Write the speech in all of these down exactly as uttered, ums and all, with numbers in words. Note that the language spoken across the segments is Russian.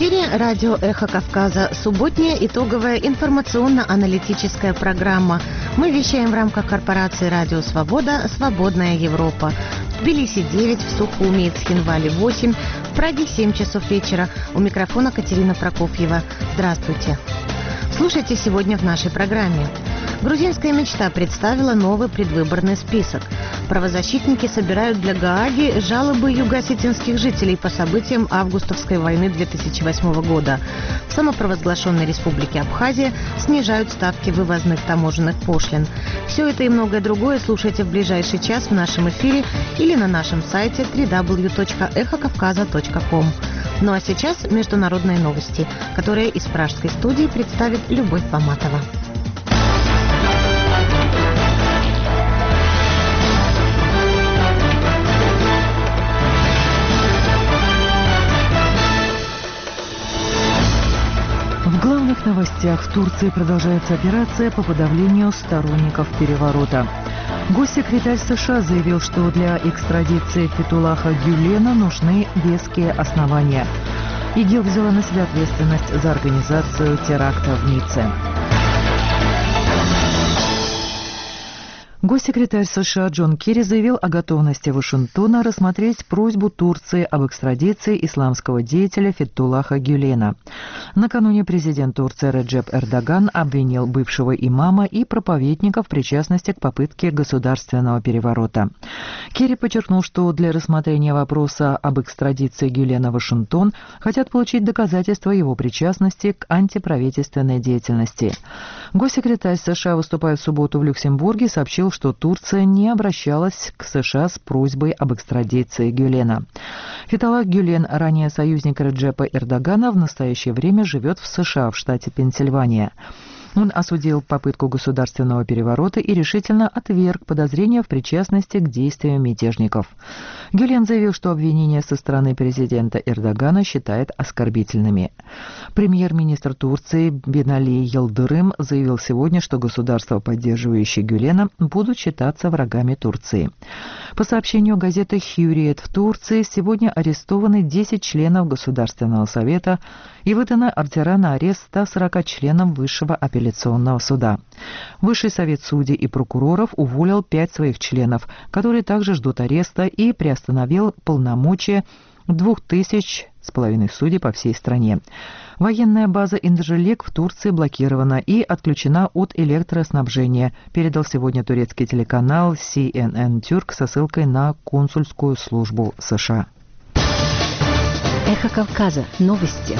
эфире радио «Эхо Кавказа», субботняя итоговая информационно-аналитическая программа. Мы вещаем в рамках корпорации «Радио Свобода. Свободная Европа». В Тбилиси девять, в Сухуми и Цхинвале восемь, в Праге семь часов вечера. У микрофона Катерина Прокофьева. Здравствуйте. Слушайте сегодня в нашей программе. Грузинская мечта представила новый предвыборный список. Правозащитники собирают для Гааги жалобы юго-осетинских жителей по событиям августовской войны две тысячи восьмого года. В самопровозглашенной республике Абхазия снижают ставки вывозных таможенных пошлин. Все это и многое другое слушайте в ближайший час в нашем эфире или на нашем сайте дабл ю дабл ю дабл ю точка эхо кавказа точка ком. Ну а сейчас международные новости, которые из пражской студии представит Любовь Поматова. В главных новостях: в Турции продолжается операция по подавлению сторонников переворота. Госсекретарь США заявил, что для экстрадиции Фетхуллаха Гюлена нужны веские основания. ИГИЛ взяла на себя ответственность за организацию теракта в Ницце. Госсекретарь США Джон Керри заявил о готовности Вашингтона рассмотреть просьбу Турции об экстрадиции исламского деятеля Фетхуллаха Гюлена. Накануне президент Турции Реджеп Эрдоган обвинил бывшего имама и проповедника в причастности к попытке государственного переворота. Керри подчеркнул, что для рассмотрения вопроса об экстрадиции Гюлена в Вашингтон хотят получить доказательства его причастности к антиправительственной деятельности. Госсекретарь США, выступая в субботу в Люксембурге, сообщил, что Турция не обращалась к США с просьбой об экстрадиции Гюлена. Фетхуллах Гюлен, ранее союзник Реджепа Эрдогана, в настоящее время живет в США, в штате Пенсильвания. Он осудил попытку государственного переворота и решительно отверг подозрения в причастности к действиям мятежников. Гюлен заявил, что обвинения со стороны президента Эрдогана считает оскорбительными. Премьер-министр Турции Бинали Йылдырым заявил сегодня, что государства, поддерживающие Гюлена, будут считаться врагами Турции. По сообщению газеты «Хюриет», в Турции сегодня арестованы десять членов Государственного совета и выдана ордера на арест ста сорока членам Высшего апелляционного суда. Высший совет судей и прокуроров уволил пять своих членов, которые также ждут ареста, и приостановил полномочия двух тысяч с половиной судей по всей стране. Военная база Инджелек в Турции блокирована и отключена от электроснабжения, передал сегодня турецкий телеканал си эн эн Тюрк со ссылкой на консульскую службу США. Эхо Кавказа. Новости.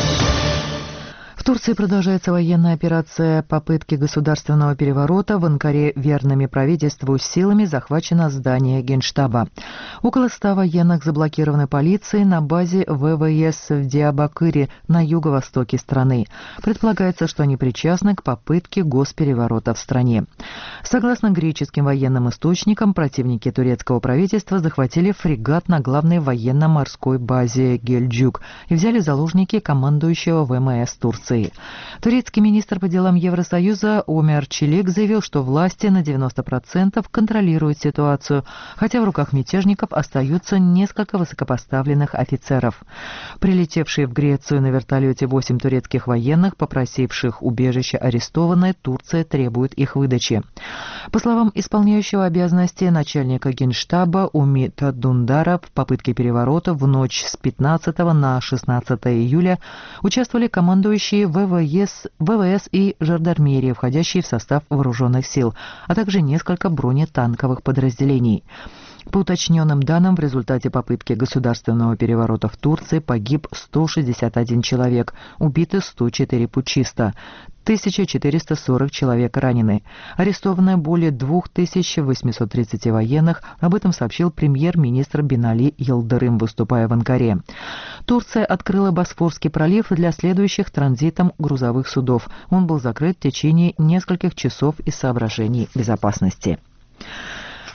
В Турции продолжается военная операция попытки государственного переворота. В Анкаре верными правительству силами захвачено здание Генштаба. Около ста военных заблокированы полицией на базе вэ вэ эс в Диабакыре на юго-востоке страны. Предполагается, что они причастны к попытке госпереворота в стране. Согласно греческим военным источникам, противники турецкого правительства захватили фрегат на главной военно-морской базе Гельджук и взяли заложники командующего вэ эм эс Турции. Турецкий министр по делам Евросоюза Омер Челик заявил, что власти на девяносто процентов контролируют ситуацию, хотя в руках мятежников остаются несколько высокопоставленных офицеров. Прилетевшие в Грецию на вертолете восемь турецких военных, попросивших убежище арестованные, Турция требует их выдачи. По словам исполняющего обязанности начальника Генштаба Умита Дундара, в попытке переворота в ночь с пятнадцатого на шестнадцатое июля участвовали командующие вэ вэ эс, вэ вэ эс и жандармерия, входящие в состав вооруженных сил, а также несколько бронетанковых подразделений. По уточненным данным, в результате попытки государственного переворота в Турции погиб сто шестьдесят один человек, убиты сто четыре путчиста, тысяча четыреста сорок человек ранены. Арестовано более две тысячи восемьсот тридцать военных, об этом сообщил премьер-министр Бинали Йылдырым, выступая в Анкаре. Турция открыла Босфорский пролив для следующих транзитом грузовых судов. Он был закрыт в течение нескольких часов из соображений безопасности.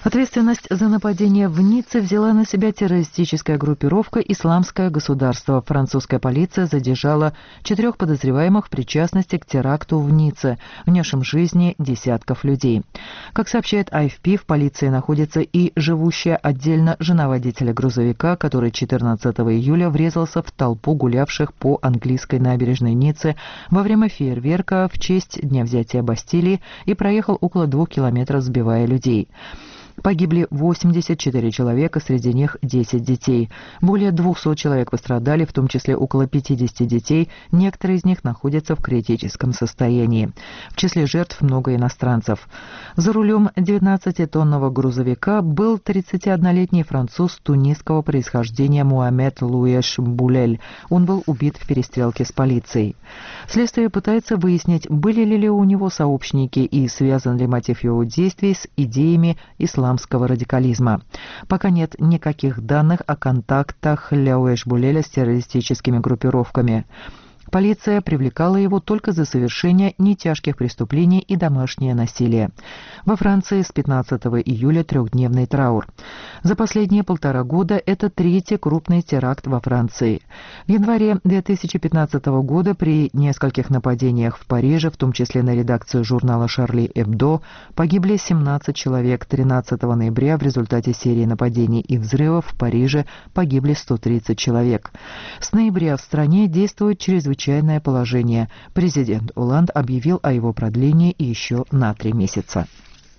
Ответственность за нападение в Ницце взяла на себя террористическая группировка «Исламское государство». Французская полиция задержала четырех подозреваемых в причастности к теракту в Ницце, внесшим в жизни десятков людей. Как сообщает А Эф Пи, в полиции находится и живущая отдельно жена водителя грузовика, который четырнадцатого июля врезался в толпу гулявших по английской набережной Ниццы во время фейерверка в честь Дня взятия Бастилии и проехал около двух километров, сбивая людей. Погибли восемьдесят четыре человека, среди них десять детей. Более двухсот человек пострадали, в том числе около пятидесяти детей. Некоторые из них находятся в критическом состоянии. В числе жертв много иностранцев. За рулем девятнадцатитонного грузовика был тридцатиоднолетний француз тунисского происхождения Муаммед Луэш Булель. Он был убит в перестрелке с полицией. Следствие пытается выяснить, были ли у него сообщники и связан ли мотив его действий с идеями исламского исламского радикализма. Пока нет никаких данных о контактах Луэш Булеля с террористическими группировками. Полиция привлекала его только за совершение нетяжких преступлений и домашнее насилие. Во Франции с пятнадцатого июля трехдневный траур. За последние полтора года это третий крупный теракт во Франции. В январе две тысячи пятнадцатого года при нескольких нападениях в Париже, в том числе на редакцию журнала «Шарли Эбдо», погибли семнадцать человек. тринадцатого ноября в результате серии нападений и взрывов в Париже погибли сто тридцать человек. С ноября в стране действует чрезвычайное Чрезвычайное положение. Президент Оланд объявил о его продлении еще на три месяца.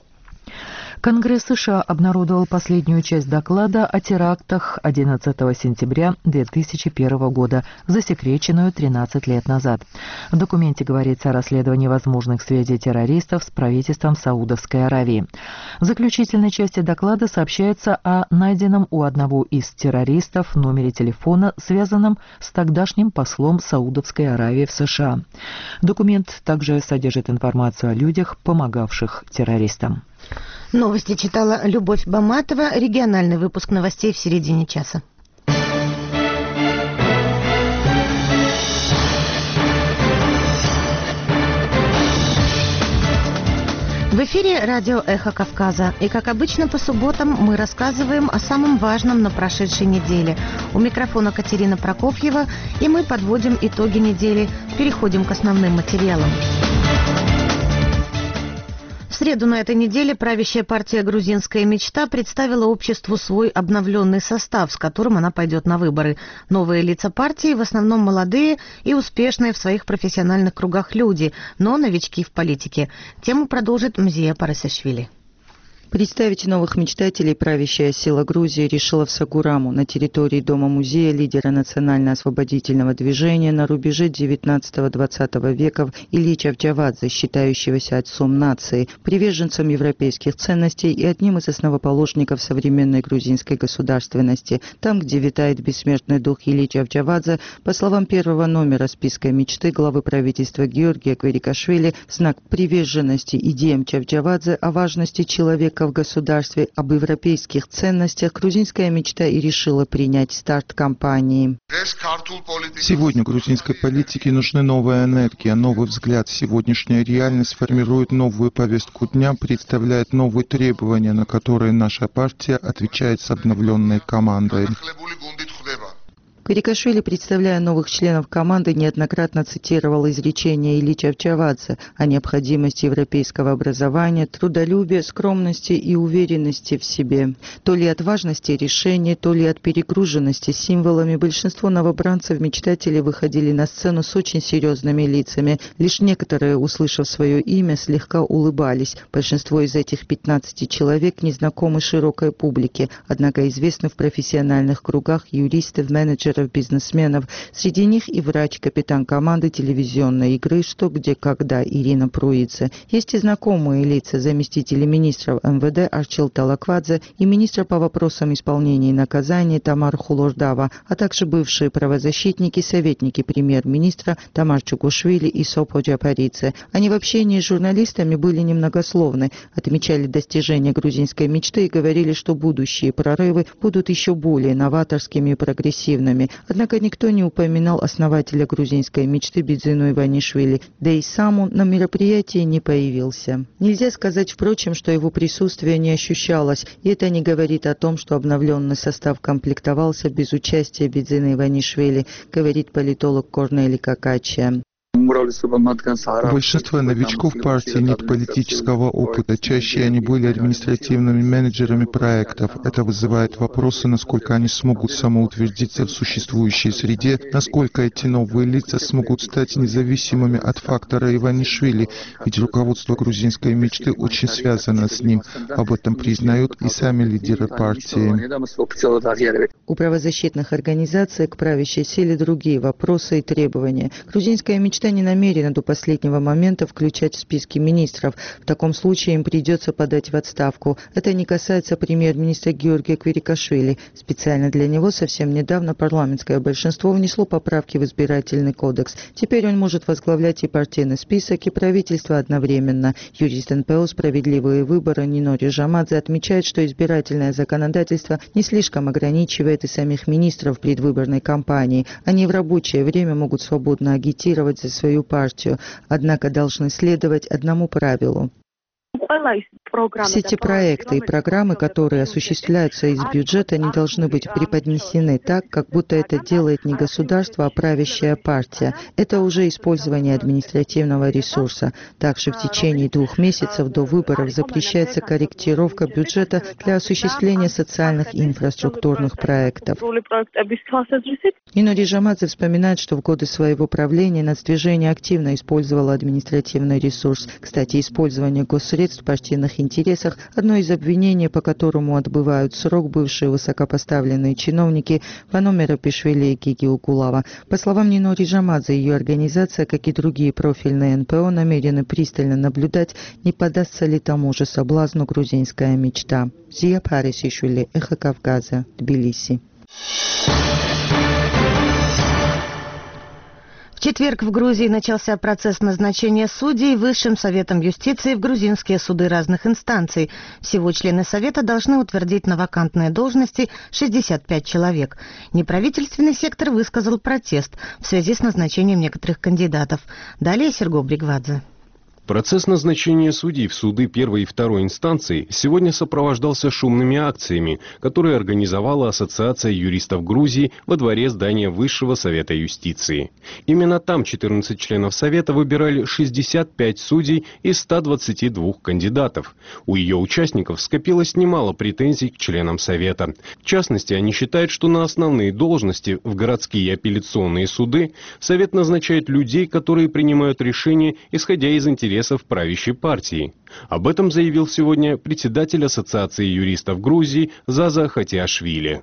Конгресс США обнародовал последнюю часть доклада о терактах одиннадцатого сентября две тысячи первого года, засекреченную тринадцать лет назад. В документе говорится о расследовании возможных связей террористов с правительством Саудовской Аравии. В заключительной части доклада сообщается о найденном у одного из террористов номере телефона, связанном с тогдашним послом Саудовской Аравии в США. Документ также содержит информацию о людях, помогавших террористам. Новости читала Любовь Баматова. Региональный выпуск новостей в середине часа. В эфире радио «Эхо Кавказа». И, как обычно, по субботам мы рассказываем о самом важном на прошедшей неделе. У микрофона Катерина Прокофьева, и мы подводим итоги недели. Переходим к основным материалам. В среду на этой неделе правящая партия «Грузинская мечта» представила обществу свой обновленный состав, с которым она пойдет на выборы. Новые лица партии в основном молодые и успешные в своих профессиональных кругах люди, но новички в политике. Тему продолжит Мзия Парасашвили. Представить новых мечтателей правящая сила Грузии решила в Сагураму, на территории Дома-музея лидера национально-освободительного движения на рубеже девятнадцатого-двадцатого веков Ильича Чавчавадзе, считающегося отцом нации, приверженцем европейских ценностей и одним из основоположников современной грузинской государственности. Там, где витает бессмертный дух Ильича Чавчавадзе, по словам первого номера списка мечты главы правительства Георгия Кверикашвили, в знак приверженности идеям Чавчавадзе о важности человека в государстве, об европейских ценностях, грузинская мечта и решила принять старт кампании. Сегодня грузинской политике нужны новая энергия, новый взгляд. Сегодняшняя реальность формирует новую повестку дня, представляет новые требования, на которые наша партия отвечает с обновленной командой. Кверикашвили, представляя новых членов команды, неоднократно цитировал изречение Ильича Чавчавадзе о необходимости европейского образования, трудолюбия, скромности и уверенности в себе. То ли от важности решения, то ли от перегруженности символами, большинство новобранцев-мечтателей выходили на сцену с очень серьезными лицами. Лишь некоторые, услышав свое имя, слегка улыбались. Большинство из этих пятнадцати человек незнакомы широкой публике, однако известны в профессиональных кругах юристов, менеджеров, бизнесменов. Среди них и врач, капитан команды телевизионной игры «Что, где, когда» Ирина Пруидзе. Есть и знакомые лица: заместители министров эм вэ дэ Арчил Талаквадзе и министр по вопросам исполнения и наказания Тамар Хулордава, а также бывшие правозащитники, советники премьер-министра Тамар Чукушвили и Сопо Джапаридзе. Они в общении с журналистами были немногословны, отмечали достижения грузинской мечты и говорили, что будущие прорывы будут еще более новаторскими и прогрессивными. страны. Однако никто не упоминал основателя грузинской мечты Бидзину Иванишвили, да и сам он на мероприятии не появился. Нельзя сказать, впрочем, что его присутствие не ощущалось, и это не говорит о том, что обновленный состав комплектовался без участия Бидзина Иванишвили, говорит политолог Корнели Какачия. У большинства новичков партии нет политического опыта. Чаще они были административными менеджерами проектов. Это вызывает вопросы, насколько они смогут самоутвердиться в существующей среде, насколько эти новые лица смогут стать независимыми от фактора Иванишвили, ведь руководство грузинской мечты очень связано с ним. Об этом признают и сами лидеры партии. У правозащитных организаций к правящей силе другие вопросы и требования. Грузинская мечта не намерена до последнего момента включать в списки министров. В таком случае им придется подать в отставку. Это не касается премьер-министра Георгия Квирикашвили. Специально для него совсем недавно парламентское большинство внесло поправки в избирательный кодекс. Теперь он может возглавлять и партийный список, и правительство одновременно. Юрист эн пэ о «Справедливые выборы» Нино Рижамадзе отмечает, что избирательное законодательство не слишком ограничивает и самих министров предвыборной кампании. Они в рабочее время могут свободно агитировать за свою партию, однако должны следовать одному правилу. Все те проекты и программы, которые осуществляются из бюджета, не должны быть преподнесены так, как будто это делает не государство, а правящая партия. Это уже использование административного ресурса. Также в течение двух месяцев до выборов запрещается корректировка бюджета для осуществления социальных и инфраструктурных проектов. Нино Рижамадзе вспоминает, что в годы своего правления нацдвижение активно использовало административный ресурс. Кстати, использование госсредств в партийных интересах – одно из обвинений, по которому отбывают срок бывшие высокопоставленные чиновники Вано Мерапишвили и Гиги Угулава. По словам Нино Рижамадзе, ее организация, как и другие профильные эн пэ о, намерены пристально наблюдать, не подастся ли тому же соблазну грузинская мечта. Зия Парисишвили, Эхо Кавказа, Тбилиси. В четверг в Грузии начался процесс назначения судей Высшим советом юстиции в грузинские суды разных инстанций. Всего члены совета должны утвердить на вакантные должности шестьдесят пять человек. Неправительственный сектор высказал протест в связи с назначением некоторых кандидатов. Далее Серго Бригвадзе. Процесс назначения судей в суды первой и второй инстанции сегодня сопровождался шумными акциями, которые организовала Ассоциация юристов Грузии во дворе здания Высшего совета юстиции. Именно там четырнадцать членов совета выбирали шестьдесят пять судей из ста двадцати двух кандидатов. У ее участников скопилось немало претензий к членам совета. В частности, они считают, что на основные должности в городские и апелляционные суды совет назначает людей, которые принимают решения, исходя из интересов правящей партии. Об этом заявил сегодня председатель Ассоциации юристов Грузии Заза Хатиашвили.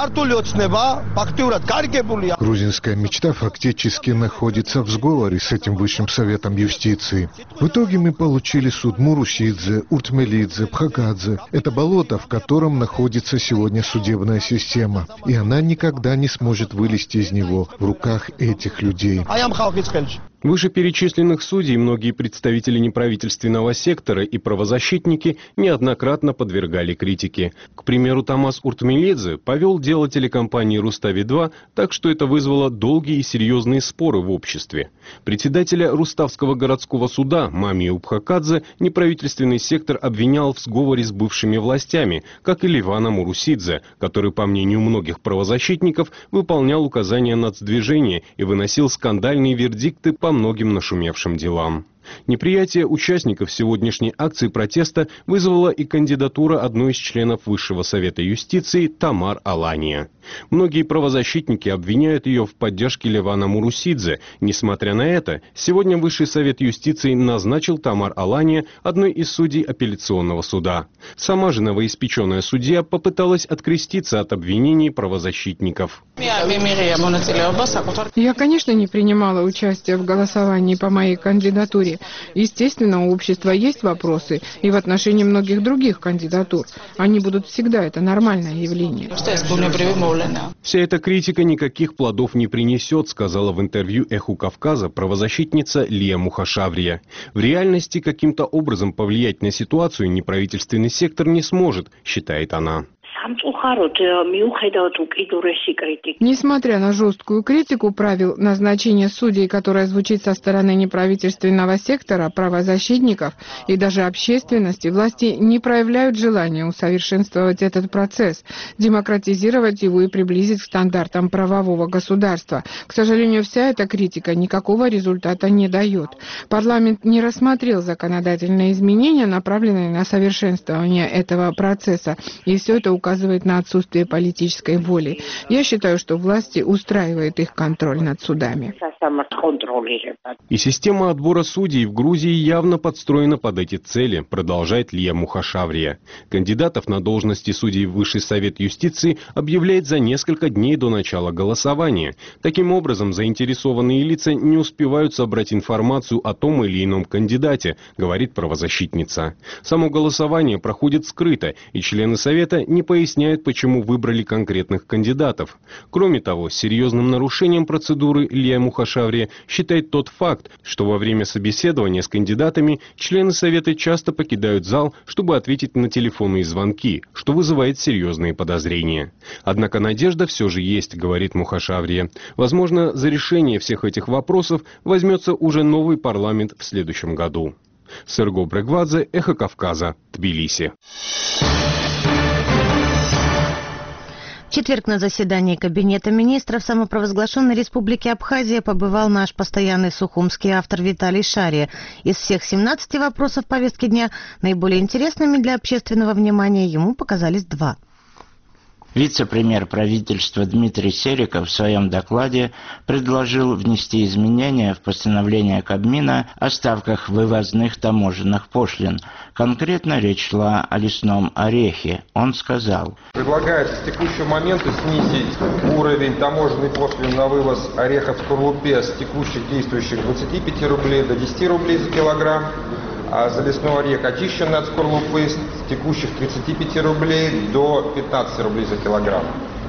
Грузинская мечта фактически находится в сговоре с этим Высшим советом юстиции. В итоге мы получили суд Мурусидзе, Уртмелидзе, Бхагадзе. Это болото, в котором находится сегодня судебная система. И она никогда не сможет вылезти из него в руках этих людей. Вышеперечисленных судей многие представители неправительственного сектора и правозащитники неоднократно подвергали критике. К примеру, Тамас Уртмелидзе повел дело телекомпании «Рустави-два», так что это вызвало долгие и серьезные споры в обществе. Председателя Руставского городского суда Мамию Бхакадзе неправительственный сектор обвинял в сговоре с бывшими властями, как и Ливана Мурусидзе, который, по мнению многих правозащитников, выполнял указания нацдвижения и выносил скандальные вердикты по многим нашумевшим делам. Неприятие участников сегодняшней акции протеста вызвала и кандидатура одной из членов Высшего совета юстиции Тамар Алания. Многие правозащитники обвиняют ее в поддержке Ливана Мурусидзе. Несмотря на это, сегодня Высший совет юстиции назначил Тамар Алания одной из судей апелляционного суда. Сама же новоиспеченная судья попыталась откреститься от обвинений правозащитников. Я, конечно, не принимала участие в голосовании по моей кандидатуре. Естественно, у общества есть вопросы и в отношении многих других кандидатур. Они будут всегда, это нормальное явление. Вся эта критика никаких плодов не принесет, сказала в интервью «Эху Кавказа» правозащитница Лия Мухашаврия. В реальности каким-то образом повлиять на ситуацию неправительственный сектор не сможет, считает она. Несмотря на жесткую критику правил назначения судей, которая звучит со стороны неправительственного сектора, правозащитников и даже общественности, власти не проявляют желания усовершенствовать этот процесс, демократизировать его и приблизить к стандартам правового государства. К сожалению, вся эта критика никакого результата не дает. Парламент не рассмотрел законодательные изменения, направленные на совершенствование этого процесса, и все это указывает на отсутствие политической воли. Я считаю, что власти устраивает их контроль над судами. И система отбора судей в Грузии явно подстроена под эти цели, продолжает Лия Мухашаврия. Кандидатов на должности судей в Высший совет юстиции объявляет за несколько дней до начала голосования. Таким образом, заинтересованные лица не успевают собрать информацию о том или ином кандидате, говорит правозащитница. Само голосование проходит скрыто, и члены совета не поясняют, почему выбрали конкретных кандидатов. Кроме того, серьезным нарушением процедуры Лия Мухашаврия считает тот факт, что во время собеседования с кандидатами члены совета часто покидают зал, чтобы ответить на телефонные звонки, что вызывает серьезные подозрения. Однако надежда все же есть, говорит Мухашаврия. Возможно, за решение всех этих вопросов возьмется уже новый парламент в следующем году. Серго Брегвадзе, Эхо Кавказа, Тбилиси. В четверг на заседании Кабинета министров самопровозглашенной Республики Абхазия побывал наш постоянный сухумский автор Виталий Шария. Из всех семнадцати вопросов повестки дня наиболее интересными для общественного внимания ему показались два. Вице-премьер правительства Дмитрий Сериков в своем докладе предложил внести изменения в постановление Кабмина о ставках вывозных таможенных пошлин. Конкретно речь шла о лесном орехе. Он сказал: предлагается с текущего момента снизить уровень таможенной пошлины на вывоз ореха в скорлупе с текущих действующих двадцати пяти рублей до десяти рублей за килограмм, а за лесной орех, очищенный от скорлупы, с текущих тридцати пяти рублей до пятнадцати рублей за килограмм.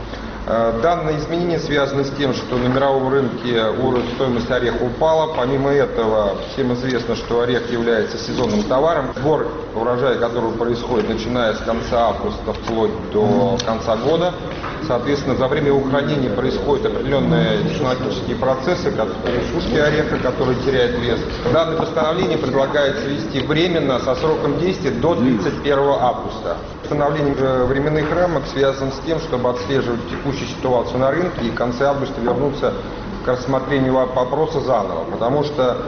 Данное изменение связано с тем, что на мировом рынке уровень стоимости ореха упала. Помимо этого, всем известно, что орех является сезонным товаром. Сбор урожая, который происходит начиная с конца августа вплоть до конца года. Соответственно, за время его хранения происходят определенные технологические процессы, как сушки ореха, который теряет вес. Данное постановление предлагается ввести временно со сроком действия до тридцать первого августа. Установление временных рамок связано с тем, чтобы отслеживать текущую ситуацию на рынке и в конце августа вернуться к рассмотрению вопроса заново. Потому что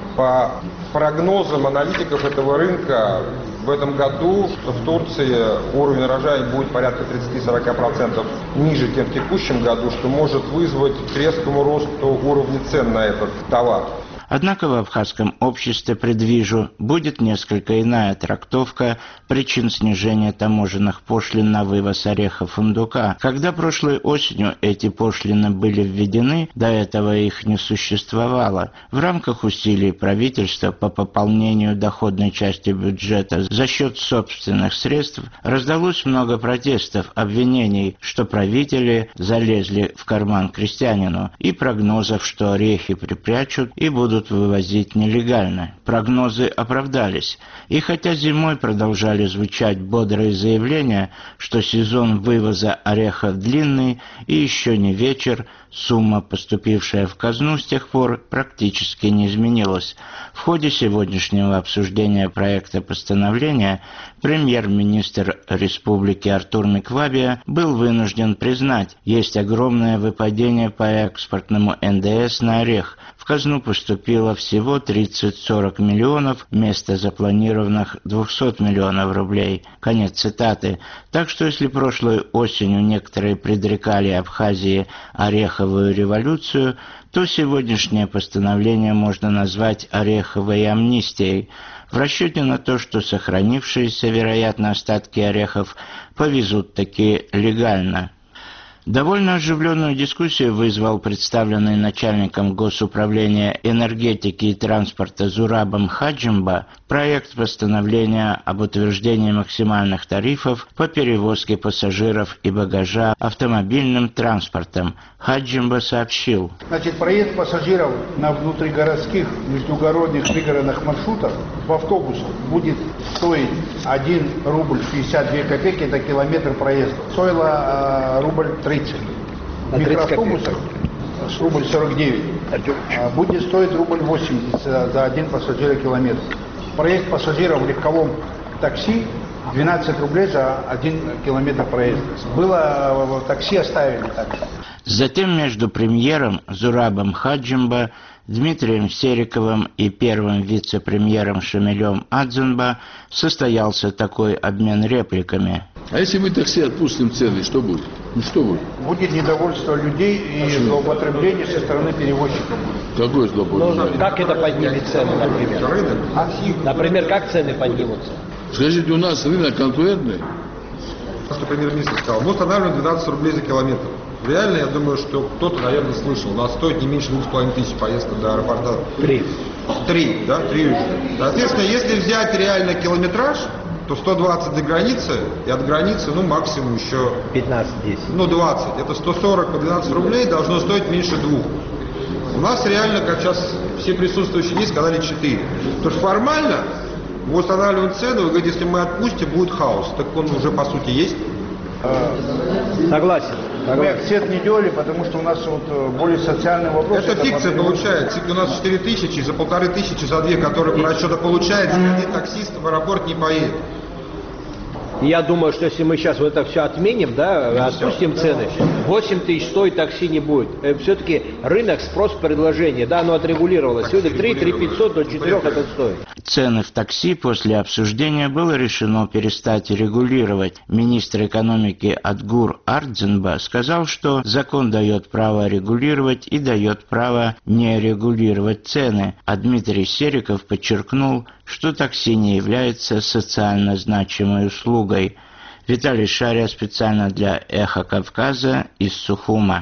по прогнозам аналитиков этого рынка в этом году в Турции уровень урожая будет порядка тридцати-сорока процентов ниже, чем в текущем году, что может вызвать к резкому росту уровня цен на этот товар. Однако в абхазском обществе, предвижу, будет несколько иная трактовка причин снижения таможенных пошлин на вывоз ореха фундука. Когда прошлой осенью эти пошлины были введены, до этого их не существовало. В рамках усилий правительства по пополнению доходной части бюджета за счет собственных средств раздалось много протестов, обвинений, что правители залезли в карман крестьянину, и прогнозов, что орехи припрячут и будут вывозить нелегально. Прогнозы оправдались. И хотя зимой продолжали звучать бодрые заявления, что сезон вывоза орехов длинный и еще не вечер, сумма, поступившая в казну с тех пор, практически не изменилась. В ходе сегодняшнего обсуждения проекта постановления премьер-министр республики Артур Миквабия был вынужден признать, есть огромное выпадение по экспортному эн дэ эс на орех. В казну поступило всего тридцать-сорок миллионов вместо запланированных двухсот миллионов рублей. Конец цитаты. Так что если прошлой осенью некоторые предрекали Абхазии ореховую революцию, то сегодняшнее постановление можно назвать ореховой амнистией, в расчете на то, что сохранившиеся, вероятно, остатки орехов повезут таки легально. Довольно оживленную дискуссию вызвал представленный начальником Госуправления энергетики и транспорта Зурабом Хаджимба проект постановления об утверждении максимальных тарифов по перевозке пассажиров и багажа автомобильным транспортом. Хаджимба сообщил. Значит, проезд пассажиров на внутригородских, междугородных, пригородных маршрутах в автобусах будет стоить один рубль шестьдесят две копейки, это километр проезда. Стоило э, рубль тридцать. В микроавтобусах с рубль сорок девять. А будет стоить рубль восемьдесят за один пассажирокилометр. Проезд пассажиров в легковом такси двенадцать рублей за один километр проезда. Было такси, оставили так. Затем между премьером Зурабом Хаджимба, Дмитрием Сериковым и первым вице-премьером Шамилем Адзенба состоялся такой обмен репликами. А если мы такси отпустим цены, что будет? Ну что будет? Будет недовольство людей и злоупотребление со стороны перевозчиков. Какое злоупотребление? Ну, как это поднимет цены, например? Рынок? Например, как цены поднимутся? Скажите, у нас рынок конкурентный? Что премьер-министр сказал, мы устанавливаем двенадцать рублей за километр. Реально, я думаю, что кто-то, наверное, слышал. У нас стоит не меньше двух с половиной тысяч поездка до аэропорта. Три. Три, да? Три уже. Соответственно, если взять реально километраж, то сто двадцать до границы, и от границы, ну, максимум еще... пятнадцать-десять. Ну, двадцать. Это сто сорок по двенадцать рублей должно стоить меньше двух. У нас реально, как сейчас все присутствующие здесь сказали, четыре. Потому что формально мы устанавливаем цену, вы говорите, если мы отпустим, будет хаос. Так он уже, по сути, есть. Согласен. Мы акцент не делали, потому что у нас вот более социальный вопрос. Это, это фикция получается. У нас четыре тысячи, за полторы тысячи, за две, которые по расчету получается, ни один таксист в аэропорт не поедет. Я думаю, что если мы сейчас вот это все отменим, да, отпустим цены, восемь тысяч стоить такси не будет. Все-таки рынок, спрос, предложение, да, оно отрегулировалось. Сегодня три, три пятьсот до четырех это стоит. Цены в такси после обсуждения было решено перестать регулировать. Министр экономики Адгур Ардзенба сказал, что закон дает право регулировать и дает право не регулировать цены. А Дмитрий Сериков подчеркнул, что такси не является социально значимой услугой. Виталий Шария специально для «Эхо Кавказа» из Сухума.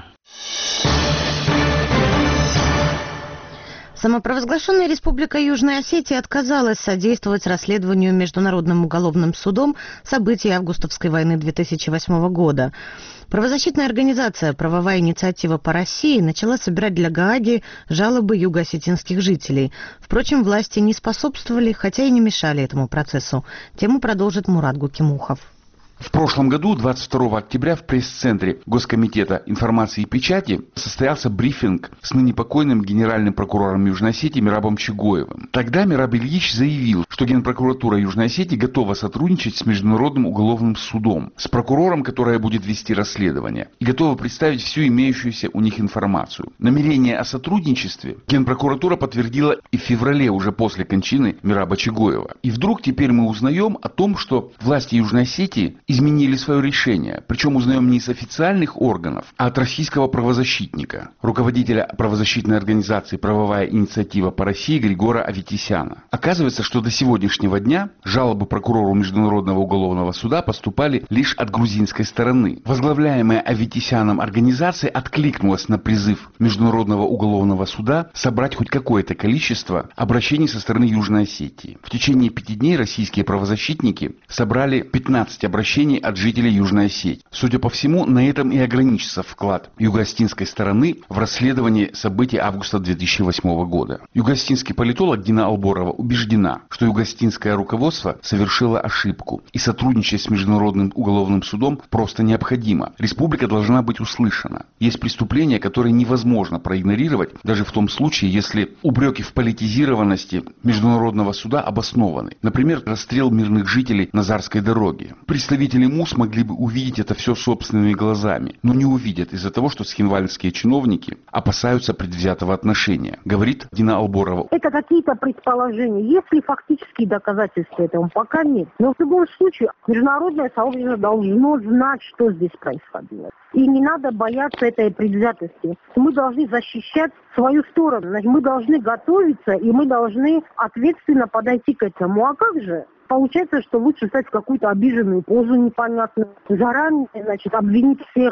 Самопровозглашенная Республика Южная Осетия отказалась содействовать расследованию Международным уголовным судом событий августовской войны две тысячи восьмого года. Правозащитная организация «Правовая инициатива по России» начала собирать для Гааги жалобы юго-осетинских жителей. Впрочем, власти не способствовали, хотя и не мешали этому процессу. Тему продолжит Мурат Гукимухов. В прошлом году, двадцать второго октября, в пресс-центре Госкомитета информации и печати состоялся брифинг с ныне покойным генеральным прокурором Южной Осетии Мирабом Чигоевым. Тогда Мираб Ильич заявил, что Генпрокуратура Южной Осетии готова сотрудничать с Международным уголовным судом, с прокурором, которая будет вести расследование, и готова представить всю имеющуюся у них информацию. Намерение о сотрудничестве Генпрокуратура подтвердила и в феврале, уже после кончины Мираба Чигоева. И вдруг теперь мы узнаем о том, что власти Южной Осетии изменили свое решение. Причем узнаем не из официальных органов, а от российского правозащитника, руководителя правозащитной организации «Правовая инициатива по России» Григора Аветисяна. Оказывается, что до сегодняшнего дня жалобы прокурору Международного уголовного суда поступали лишь от грузинской стороны. Возглавляемая Аветисяном организация откликнулась на призыв Международного уголовного суда собрать хоть какое-то количество обращений со стороны Южной Осетии. В течение пяти дней российские правозащитники собрали пятнадцать обращений от жителей Южной Осетии. Судя по всему, на этом и ограничится вклад юго-осетинской стороны в расследование событий августа две тысячи восьмого года. Юго-осетинский политолог Дина Алборова убеждена, что юго-осетинское руководство совершило ошибку, и сотрудничать с Международным уголовным судом просто необходимо. Республика должна быть услышана. Есть преступления, которые невозможно проигнорировать, даже в том случае, если упреки в политизированности Международного суда обоснованы. Например, расстрел мирных жителей на Зарской дороге. Представители МУС могли бы увидеть это все собственными глазами, но не увидят из-за того, что схинвальские чиновники опасаются предвзятого отношения, говорит Дина Алборова. Это какие-то предположения. Есть ли фактические доказательства этому? Пока нет. Но в любом случае международное сообщество должно знать, что здесь происходило. И не надо бояться этой предвзятости. Мы должны защищать свою сторону. Значит, мы должны готовиться, и мы должны ответственно подойти к этому. А как же? Получается, что лучше стать в какую-то обиженную позу непонятную, заранее, значит, обвинить всех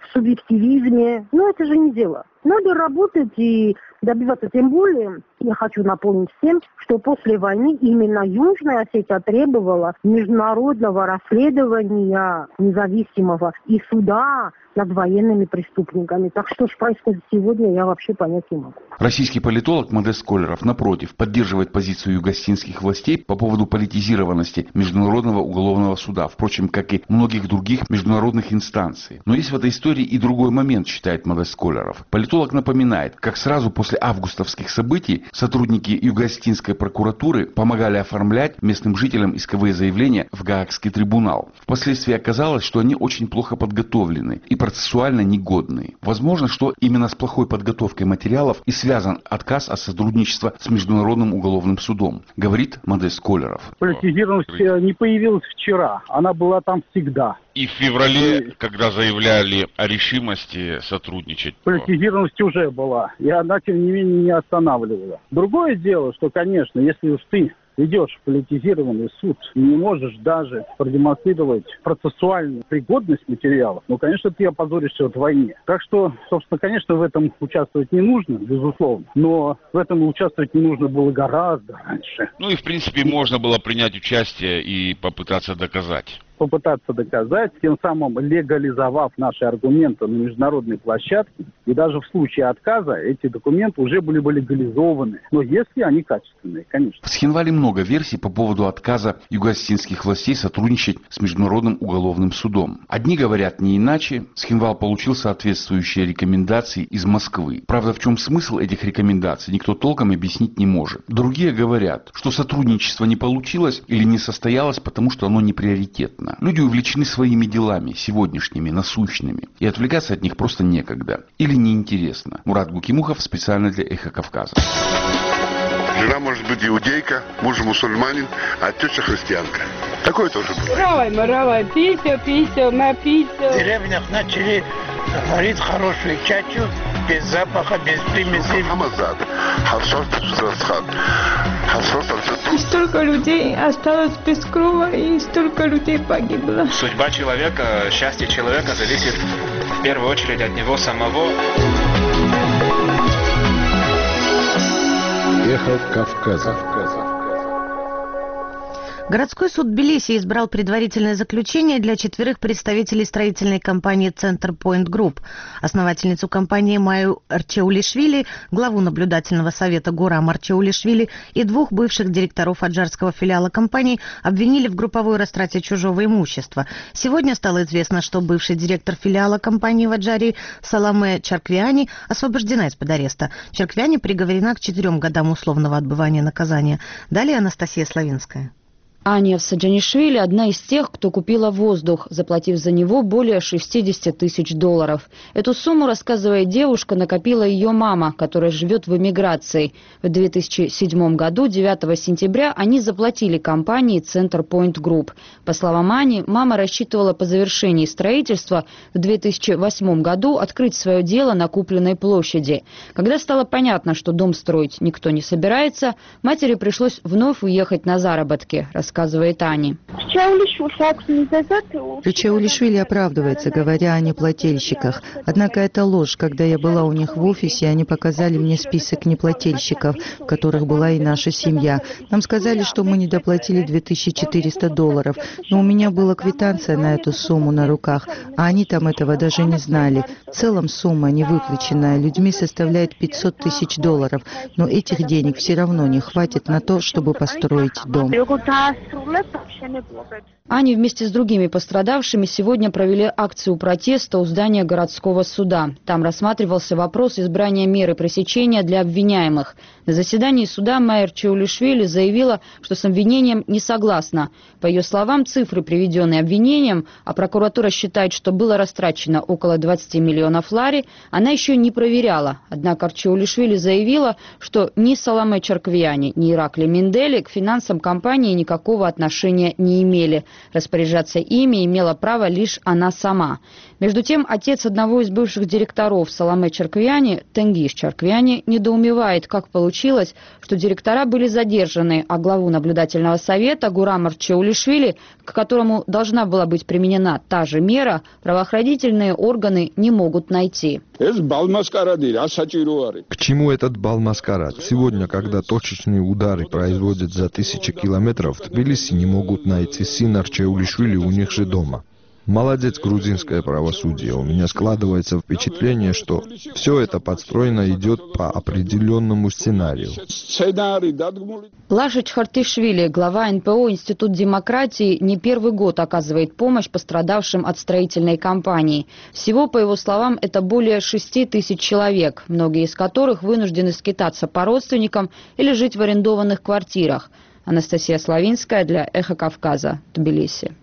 в субъективизме. Но это же не дело. Надо работать и добиваться. Тем более, я хочу напомнить всем, что после войны именно Южная Осетия требовала международного расследования независимого и суда над военными преступниками. Так что же происходит сегодня, я вообще понять не могу. Российский политолог Модест Колеров, напротив, поддерживает позицию югославских властей по поводу политизированности Международного уголовного суда, впрочем, как и многих других международных инстанций. Но есть в этой истории и другой момент, считает Модест Колеров. Политолог напоминает, как сразу после августовских событий сотрудники югославской прокуратуры помогали оформлять местным жителям исковые заявления в Гаагский трибунал. Впоследствии оказалось, что они очень плохо подготовлены и процессуально негодные. Возможно, что именно с плохой подготовкой материалов и связан отказ от сотрудничества с Международным уголовным судом, говорит Модест Колеров. Политизированность не появилась вчера, она была там всегда. И в феврале, когда заявляли о решимости сотрудничать. Политизированность уже была, и она, тем не менее, не останавливала. Другое дело, что, конечно, если уж ты ведешь политизированный суд и не можешь даже продемонстрировать процессуальную пригодность материалов, ну, конечно, ты опозоришься вдвойне. Так что, собственно, конечно, в этом участвовать не нужно, безусловно, но в этом участвовать не нужно было гораздо раньше. Ну и, в принципе, можно было принять участие и попытаться доказать. попытаться доказать, тем самым легализовав наши аргументы на международной площадке. И даже в случае отказа эти документы уже были бы легализованы. Но если они качественные, конечно. В Схинвале много версий по поводу отказа югославских властей сотрудничать с Международным уголовным судом. Одни говорят не иначе. Схинвал получил соответствующие рекомендации из Москвы. Правда, в чем смысл этих рекомендаций, никто толком объяснить не может. Другие говорят, что сотрудничество не получилось или не состоялось, потому что оно не приоритетно. Люди увлечены своими делами, сегодняшними, насущными, и отвлекаться от них просто некогда или неинтересно. Мурат Гукимухов специально для Эхо Кавказа. Жена может быть иудейка, муж мусульманин, а теща христианка. Такое тоже было. Равай, маравай, пися, пися, напися. В деревнях начали варить хорошую чачу, без запаха, без примеси. И столько людей осталось без крова, и столько людей погибло. Судьба человека, счастье человека зависит в первую очередь от него самого. Эхо Кавказа. Городской суд Тбилиси избрал предварительное заключение для четверых представителей строительной компании «Центр Point Group». Основательницу компании Майю Арчеулишвили, главу наблюдательного совета Гурам Арчеулишвили и двух бывших директоров аджарского филиала компании обвинили в групповой растрате чужого имущества. Сегодня стало известно, что бывший директор филиала компании в Аджарии Саламе Чарквиани освобождена из-под ареста. Чарквиани приговорена к четырем годам условного отбывания наказания. Далее Анастасия Славинская. Аня Саджанишвили – одна из тех, кто купила воздух, заплатив за него более шестьдесят тысяч долларов. Эту сумму, рассказывает девушка, накопила ее мама, которая живет в эмиграции. В две тысячи седьмом году, девятого сентября, они заплатили компании «Центр Point Group». По словам Ани, мама рассчитывала по завершении строительства в две тысячи восьмом году открыть свое дело на купленной площади. Когда стало понятно, что дом строить никто не собирается, матери пришлось вновь уехать на заработки, рассказывает Ани. Чаулишвили оправдывается, говоря о неплательщиках. Однако это ложь. Когда я была у них в офисе, они показали мне список неплательщиков, в которых была и наша семья. Нам сказали, что мы недоплатили две тысячи четыреста долларов, но у меня была квитанция на эту сумму на руках, а они там этого даже не знали. В целом сумма, невыплаченная людьми, составляет пятьсот тысяч долларов, но этих денег все равно не хватит на то, чтобы построить дом. Они вместе с другими пострадавшими сегодня провели акцию протеста у здания городского суда. Там рассматривался вопрос избрания меры пресечения для обвиняемых. На заседании суда Майя Арчеулишвили заявила, что с обвинением не согласна. По ее словам, цифры, приведенные обвинением, а прокуратура считает, что было растрачено около двадцати миллионов лари, она еще не проверяла. Однако Арчеулишвили заявила, что ни Саламе Чарквиани, ни Иракли Миндели к финансам компании никакого никакого отношения не имели. Распоряжаться ими имела право лишь она сама. Между тем, отец одного из бывших директоров Саламе Черквиани, Тенгиш Черквиани, недоумевает, как получилось, что директора были задержаны, а главу наблюдательного совета Гурамар Чаулишвили, к которому должна была быть применена та же мера, правоохранительные органы не могут найти. К чему этот бал-маскарад? Сегодня, когда точечные удары производят за тысячи километров, в Тбилиси не могут найти сына Чаулишвили у них же дома. Молодец грузинское правосудие. У меня складывается впечатление, что все это подстроено идет по определенному сценарию. Лаша Чхартишвили, глава эн пэ о «Институт демократии», не первый год оказывает помощь пострадавшим от строительной компании. Всего, по его словам, это более шести тысяч человек, многие из которых вынуждены скитаться по родственникам или жить в арендованных квартирах. Анастасия Славинская для «Эхо Кавказа», Тбилиси.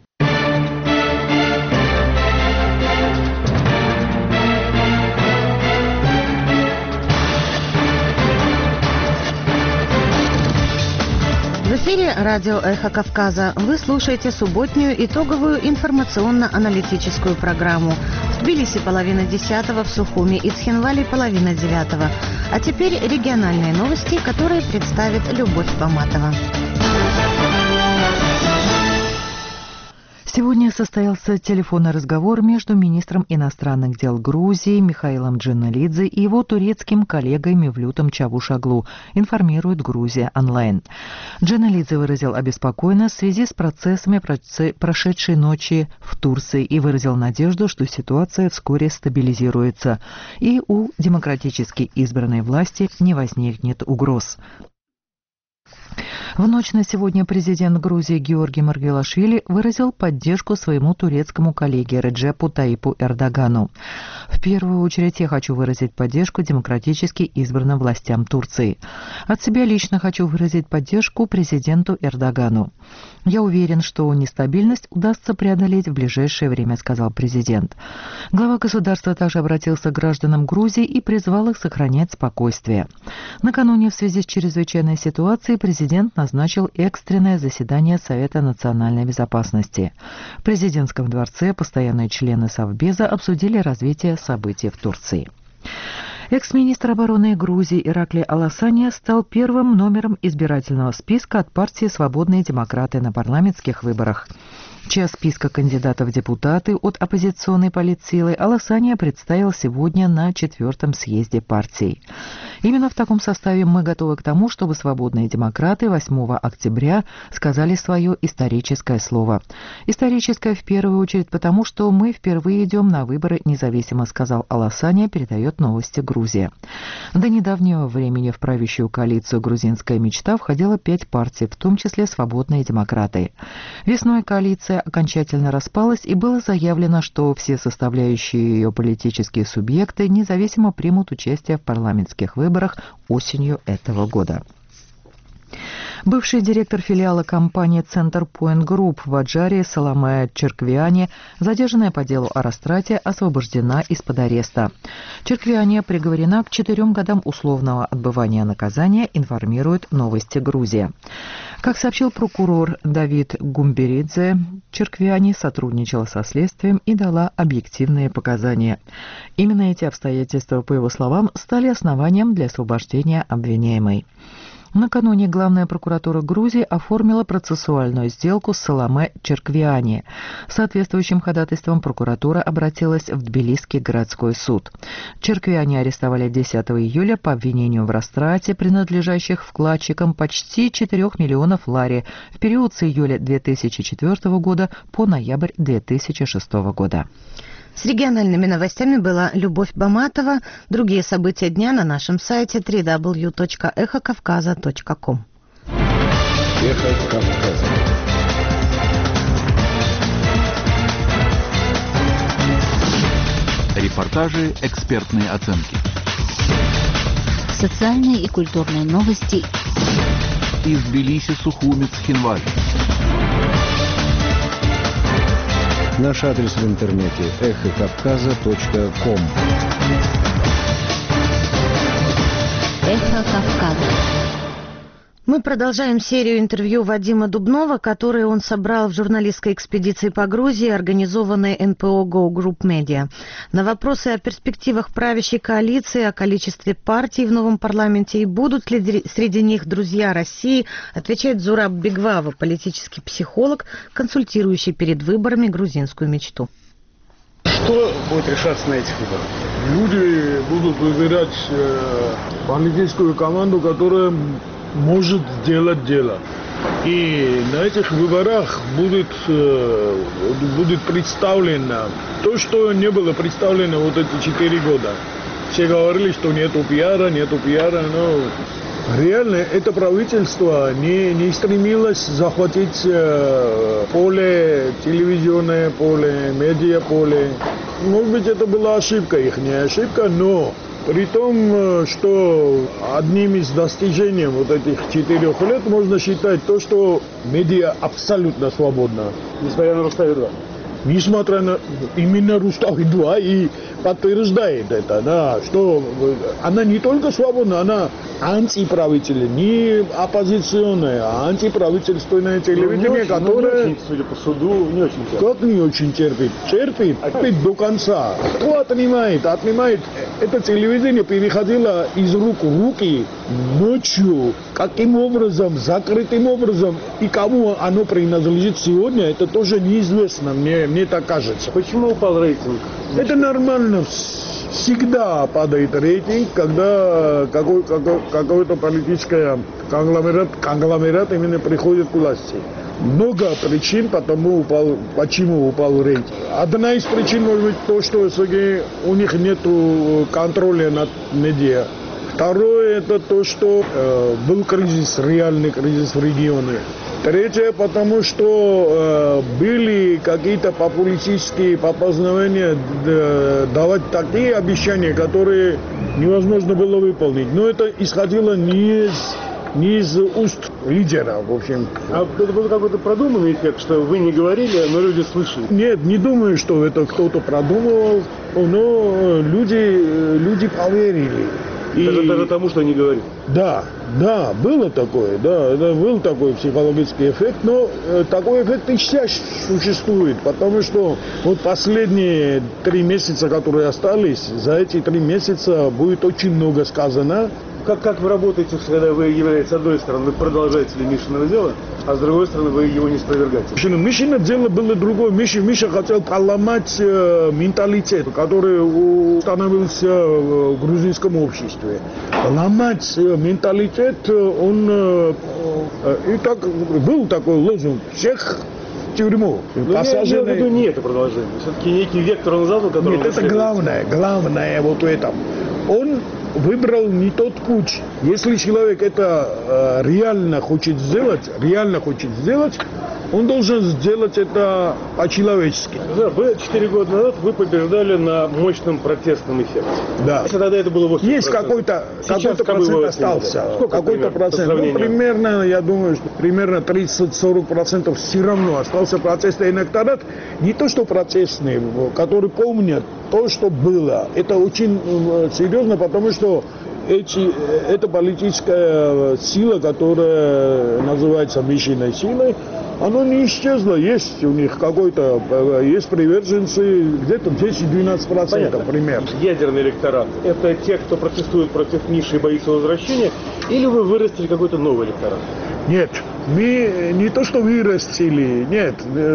В эфире радио «Эхо Кавказа». Вы слушаете субботнюю итоговую информационно-аналитическую программу. В Тбилиси половина десятого, в Сухуми и Цхинвале половина девятого. А теперь региональные новости, которые представит Любовь Баматова. Сегодня состоялся телефонный разговор между министром иностранных дел Грузии Михаилом Джаналидзе и его турецким коллегой Мевлютом Чавушоглу, информирует Грузия онлайн. Джаналидзе выразил обеспокоенность в связи с процессами прошедшей ночи в Турции и выразил надежду, что ситуация вскоре стабилизируется и у демократически избранной власти не возникнет угроз. В ночь на сегодня президент Грузии Георгий Маргвелашвили выразил поддержку своему турецкому коллеге Реджепу Таипу Эрдогану. В первую очередь я хочу выразить поддержку демократически избранным властям Турции. От себя лично хочу выразить поддержку президенту Эрдогану. Я уверен, что нестабильность удастся преодолеть в ближайшее время, сказал президент. Глава государства также обратился к гражданам Грузии и призвал их сохранять спокойствие. Накануне в связи с чрезвычайной ситуацией президент назначил экстренное заседание Совета национальной безопасности. В президентском дворце постоянные члены Совбеза обсудили развитие событий в Турции. Экс-министр обороны Грузии Иракли Аласания стал первым номером избирательного списка от партии «Свободные демократы» на парламентских выборах. Часть списка кандидатов в депутаты от оппозиционной политсилы Аласания представил сегодня на четвертом съезде партии. Именно в таком составе мы готовы к тому, чтобы свободные демократы восьмого октября сказали свое историческое слово. Историческое в первую очередь потому, что мы впервые идем на выборы независимо, сказал Аласания, передает новости Грузия. До недавнего времени в правящую коалицию «Грузинская мечта» входило пять партий, в том числе свободные демократы. Весной коалиция окончательно распалась, и было заявлено, что все составляющие ее политические субъекты независимо примут участие в парламентских выборах осенью этого года. Бывший директор филиала компании «Центр Point Group» в Аджаре Саламе Черквиани, задержанная по делу о растрате, освобождена из-под ареста. Черквиани приговорена к четырем годам условного отбывания наказания, информирует «Новости Грузия». Как сообщил прокурор Давид Гумберидзе, Черквиани сотрудничала со следствием и дала объективные показания. Именно эти обстоятельства, по его словам, стали основанием для освобождения обвиняемой. Накануне главная прокуратура Грузии оформила процессуальную сделку с Саламе Черквиани. Соответствующим ходатайством прокуратура обратилась в Тбилисский городской суд. Черквиани арестовали десятого июля по обвинению в растрате, принадлежащих вкладчикам почти четырёх миллионов лари в период с июля две тысячи четвёртого года по ноябрь две тысячи шестого года. С региональными новостями была Любовь Баматова. Другие события дня на нашем сайте дабл ю дабл ю дабл ю точка эхо кавказа точка ком. Эхо Кавказа. Репортажи, экспертные оценки. Социальные и культурные новости. Из Тбилиси, Сухуми, Цхинвали. Наш адрес в интернете эхо кавказа точка ком. Эхо Кавказа. Мы продолжаем серию интервью Вадима Дубнова, которые он собрал в журналистской экспедиции по Грузии, организованной эн пэ о Go Group Media. На вопросы о перспективах правящей коалиции, о количестве партий в новом парламенте и будут ли среди них друзья России, отвечает Зураб Бегвава, политический психолог, консультирующий перед выборами грузинскую мечту. Что будет решаться на этих выборах? Люди будут выбирать э, политическую команду, которая может сделать дело. И на этих выборах будет, э, будет представлено то, что не было представлено вот эти четыре года. Все говорили, что нету пиара, нету пиара, но реально это правительство не, не стремилось захватить э, поле, телевизионное поле, медиа поле. Может быть, это была ошибка, их не ошибка, но при том, что одним из достижений вот этих четырех лет можно считать то, что медиа абсолютно свободна. Несмотря на Рустави-два. Несмотря на именно Рустави-два и подтверждает это, да, что она не только свободна, она антиправительная, не оппозиционная, а антиправительственное телевидение, ну, которое... Не очень, судя по суду, не очень терпит. Как не очень терпит? Терпит, терпит до конца. Кто отнимает? Отнимает. Это телевидение переходило из рук в руки ночью. Каким образом, закрытым образом и кому оно принадлежит сегодня, это тоже неизвестно, мне, мне так кажется. Почему упал рейтинг? Это нормально. Всегда падает рейтинг, когда какой, какой, какой-то политический конгломерат, конгломерат именно приходит к власти. Много причин, потому упал, почему упал рейтинг. Одна из причин может быть то, что у них нет контроля над медиа. Второе это то, что э, был кризис, реальный кризис в регионе. Третье, потому что э, были какие-то популистические поползновения э, давать такие обещания, которые невозможно было выполнить. Но это исходило не из, не из уст лидера, в общем. А это был какой-то продуманный эффект, что вы не говорили, но люди слышали? Нет, не думаю, что это кто-то продумывал, но люди, люди поверили. И... Даже, даже тому, что они говорили? Да, да, было такое, да, да, был такой психологический эффект, но э, такой эффект и сейчас существует, потому что вот последние три месяца, которые остались, за эти три месяца будет очень много сказано. Как, как вы работаете, когда вы являетесь, с одной стороны, вы продолжаете ли Мишиного дела, а с другой стороны, вы его не спровергаете? Мишина дело было другое. Миша, Миша хотел поломать э, менталитет, который установился в грузинском обществе. Ломать э, менталитет, он... Э, э, и так, был такой лозунг. Всех в тюрьму. Но посаженные... я имею в виду не это продолжение. Все-таки некий вектор он задал, который... Нет, это главное. Главное вот в этом. Он выбрал не тот путь. Если человек это э, реально хочет сделать, реально хочет сделать, он должен сделать это по-человечески. Да, вы четыре года назад вы побеждали на мощном протестном эффекте. Да. Если тогда это было восемьдесят процентов. Есть какой-то, какой-то процент остался. Сколько какой-то процент? Ну, примерно, я думаю, что примерно тридцать-сорок процентов все равно остался протестный электорат. Не то, что протестный, который помнят то, что было. Это очень серьезно, потому что эти, эта политическая сила, которая называется Мишиной силой, она не исчезла. Есть у них какой-то, есть приверженцы, где-то десять-двенадцать процентов примерно. Ядерный электорат – это те, кто протестует против Миши и боится возвращения, или вы вырастили какой-то новый электорат? Нет, мы не то, что вырастили, нет,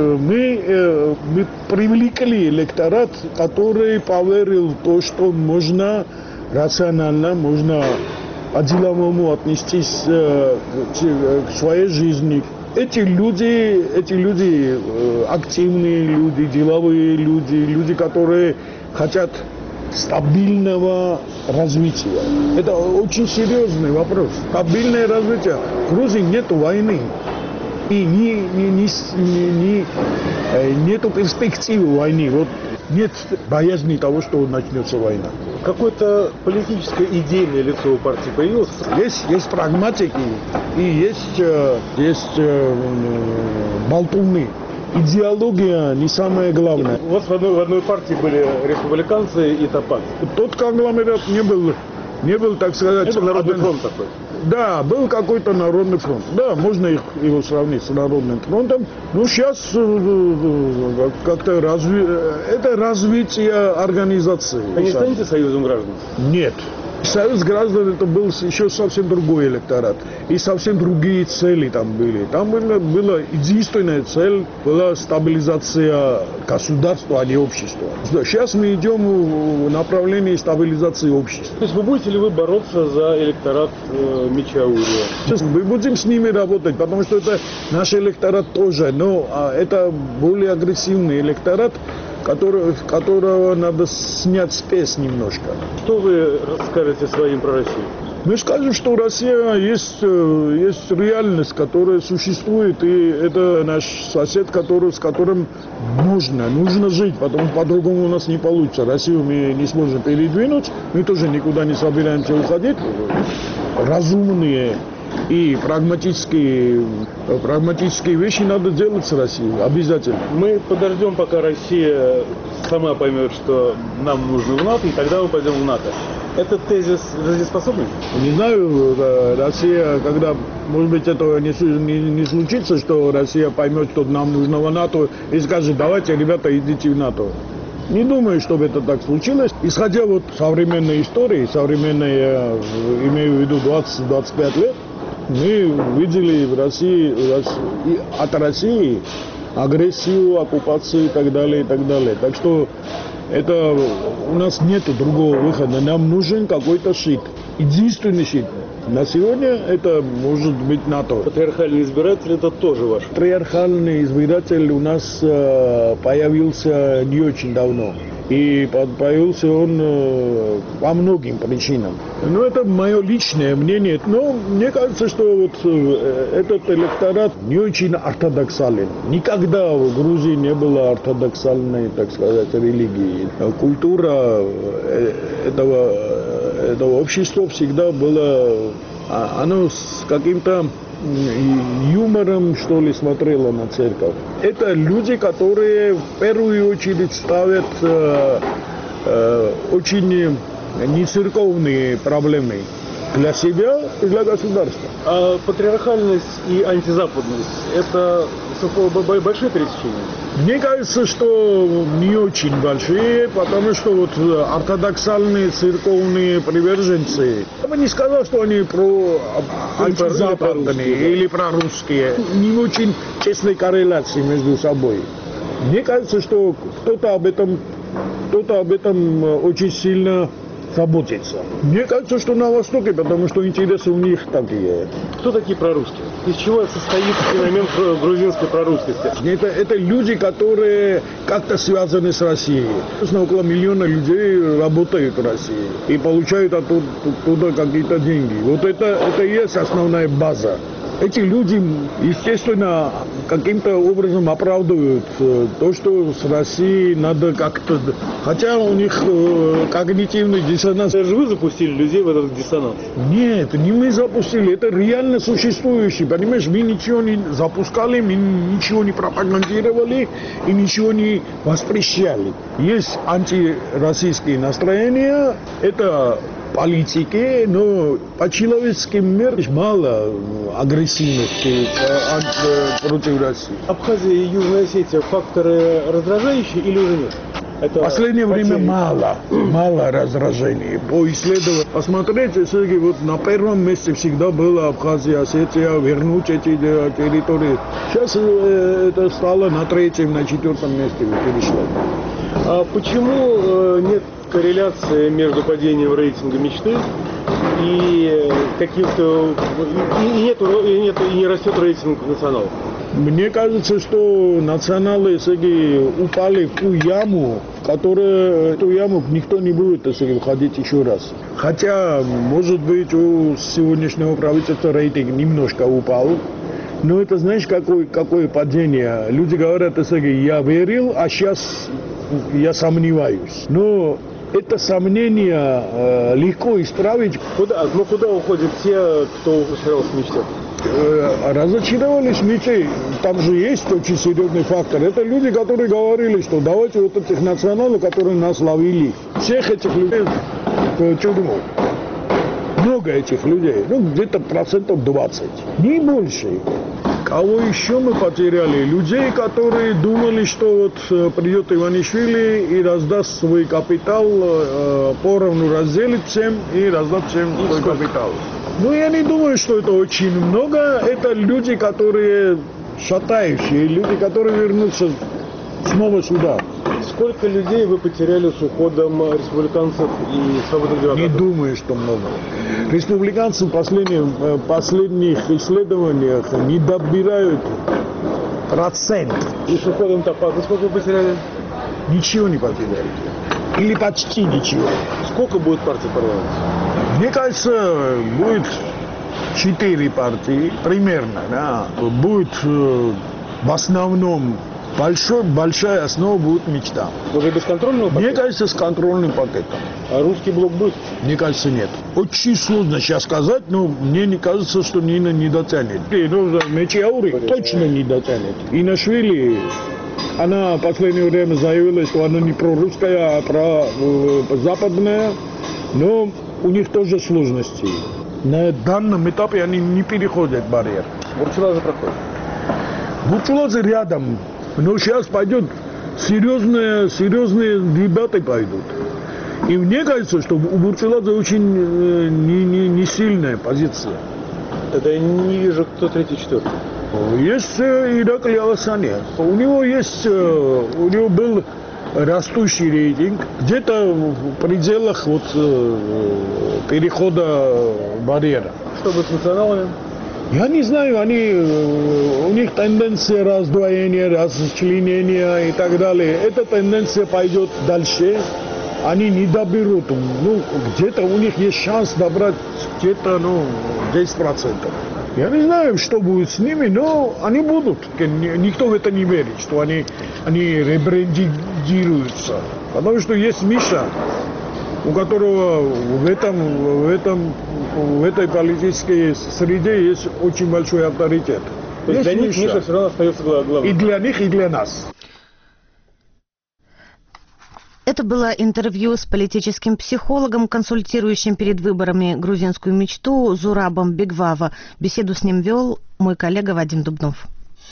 мы, мы привлекли электорат, который поверил в то, что можно рационально, можно по-деловому отнестись к своей жизни. Эти люди, эти люди активные люди, деловые люди, люди, которые хотят стабильного развития. Это очень серьезный вопрос. Стабильное развитие. В Грузии нет войны. И не, не, не, не, не, нету перспективы войны. Вот нет боязни того, что начнется война. Какое-то политическое идейное лицо у партии появилось? Есть, есть прагматики и есть, есть болтуны. Идеология не самое главное. У вас в одной, в одной партии были республиканцы и топат. Тот конгломерат не был, не был, так сказать... Это Народный фронт такой. Да, был какой-то народный фронт. Да, можно их, его сравнить с народным фронтом. Но сейчас как-то разви... это развитие организации. Вы не станете союзом граждан? Нет. Союз граждан это был еще совсем другой электорат. И совсем другие цели там были. Там была, была единственная цель, была стабилизация государства, а не общества. Сейчас мы идем в направлении стабилизации общества. То есть вы будете ли вы бороться за электорат э, Мичаурия? Сейчас мы будем с ними работать, потому что это наш электорат тоже. Но а, это более агрессивный электорат, Который, которого надо снять спесь немножко. Что вы скажете своим про Россию? Мы скажем, что Россия есть, есть реальность, которая существует, и это наш сосед, который, с которым можно, нужно жить, потому что по-другому у нас не получится. Россию мы не сможем передвинуть, мы тоже никуда не собираемся уходить. Разумные и прагматические, прагматические вещи надо делать с Россией, обязательно. Мы подождем, пока Россия сама поймет, что нам нужно в НАТО, и тогда мы пойдем в НАТО. Этот тезис жизнеспособный? Не знаю, Россия, когда, может быть, этого не, не, не случится, что Россия поймет, что нам нужно в НАТО, и скажет, давайте, ребята, идите в НАТО. Не думаю, чтобы это так случилось. Исходя вот современной истории, современной, я имею в виду двадцать-двадцать пять лет, мы видели в России, от России агрессию, оккупацию и так далее, и так далее. Так что это у нас нет другого выхода. Нам нужен какой-то щит. Единственный щит. На сегодня это может быть НАТО. Патриархальный избиратель это тоже ваш? Патриархальный избиратель у нас э, появился не очень давно. И появился он э, по многим причинам. Но это мое личное мнение. Но мне кажется, что вот э, этот электорат не очень ортодоксален. Никогда в Грузии не было ортодоксальной, так сказать, религии. Культура э, этого, этого общества всегда была, оно с каким-то юмором, что ли, смотрела на церковь. Это люди, которые в первую очередь ставят э, э, очень нецерковные проблемы для себя и для государства. А патриархальность и антизападность – это большие пересечения? Мне кажется, что не очень большие, потому что вот ортодоксальные церковные приверженцы, я бы не сказал, что они про антизападные или прорусские, не очень честной корреляции между собой. Мне кажется, что кто-то об этом, кто-то об этом очень сильно заботиться. Мне кажется, что на Востоке, потому что интересы у них такие. Кто такие прорусские? Из чего состоит феномен грузинской прорусскости? Это, это люди, которые как-то связаны с Россией. Около миллиона людей работают в России и получают оттуда, оттуда какие-то деньги. Вот это, это и есть основная база. Эти люди, естественно, каким-то образом оправдывают то, что с Россией надо как-то... Хотя у них э, когнитивный диссонанс. Это же вы запустили людей в этот диссонанс? Нет, не мы запустили, это реально существующий. Понимаешь, мы ничего не запускали, мы ничего не пропагандировали и ничего не воспрещали. Есть антироссийские настроения, это... политики, но по человеческим мерам мало агрессивности против России. Абхазия и Южная Осетия факторы раздражающие или уже нет? Это в последнее потери. время мало, мало раздражений. По исследованию, посмотрите, Сергей, вот на первом месте всегда была Абхазия, Осетия, вернуть эти территории. Сейчас это стало на третьем, на четвертом месте перешло. А почему нет корреляции между падением рейтинга мечты и каких-то и, и, нет, и, нет, и не растет рейтинг националов? Мне кажется, что националы упали в ту яму, в которую эту яму никто не будет входить еще раз. Хотя, может быть, у сегодняшнего правительства рейтинг немножко упал. Но это, знаешь, какое, какое падение. Люди говорят, я верил, а сейчас я сомневаюсь. Но это сомнение э, легко исправить. Куда, ну куда уходят те, кто разочаровался в мечте? Э, разочаровались в мечте. Там же есть очень серьезный фактор. Это люди, которые говорили, что давайте вот этих националов, которые нас ловили, всех этих людей в тюрьму. много этих людей, ну где-то процентов двадцать, не больше. Кого еще мы потеряли? Людей, которые думали, что вот придет Иванишвили и раздаст свой капитал, э, поровну разделит всем и раздаст всем свой капитал. Ну, я не думаю, что это очень много. Это люди, которые шатающие, люди, которые вернутся снова сюда. Сколько людей вы потеряли с уходом республиканцев и свободных демократов? Не думаю, что много. Республиканцы в последних, последних исследованиях не добирают процент. И с уходом Топаза сколько вы потеряли? Ничего не потеряли. Или почти ничего. Сколько будет партий в парламенте? Мне кажется, будет четыре партии, примерно. Да. Будет э, в основном большой, большая основа будет мечта. Уже без контрольного пакета? Мне кажется, с контрольным пакетом. А русский блок будет? Мне кажется, нет. Очень сложно сейчас сказать, но мне не кажется, что Нина не дотянет. Ну, Мечиаури точно не дотянет. Инашвили, она в последнее время заявила, что она не прорусская, а про э, западная, но у них тоже сложности. На данном этапе они не переходят барьер. Бурчуладзе проходит? Бурчуладзе рядом. Но сейчас пойдет серьезные, серьезные ребята пойдут. И мне кажется, что у Бурчуладзе очень э, не, не, не сильная позиция. Тогда я не вижу, кто третий, четвертый. Есть э, Иракли Аласани. У него есть, э, у него был растущий рейтинг, где-то в пределах вот, э, перехода барьера. Что будет с националами? Я не знаю, они, у них тенденция раздвоения, расчленения и так далее. Эта тенденция пойдет дальше. Они не доберут. Ну, где-то у них есть шанс добрать где-то ну, десять процентов. Я не знаю, что будет с ними, но они будут. Никто в это не верит, что они, они ребрендируются. Потому что есть Миша, у которого в, этом, в, этом, в этой политической среде есть очень большой авторитет. То есть для них Миша все равно остается главным. И для них, и для нас. Это было интервью с политическим психологом, консультирующим перед выборами грузинскую мечту Зурабом Бегвава. Беседу с ним вел мой коллега Вадим Дубнов.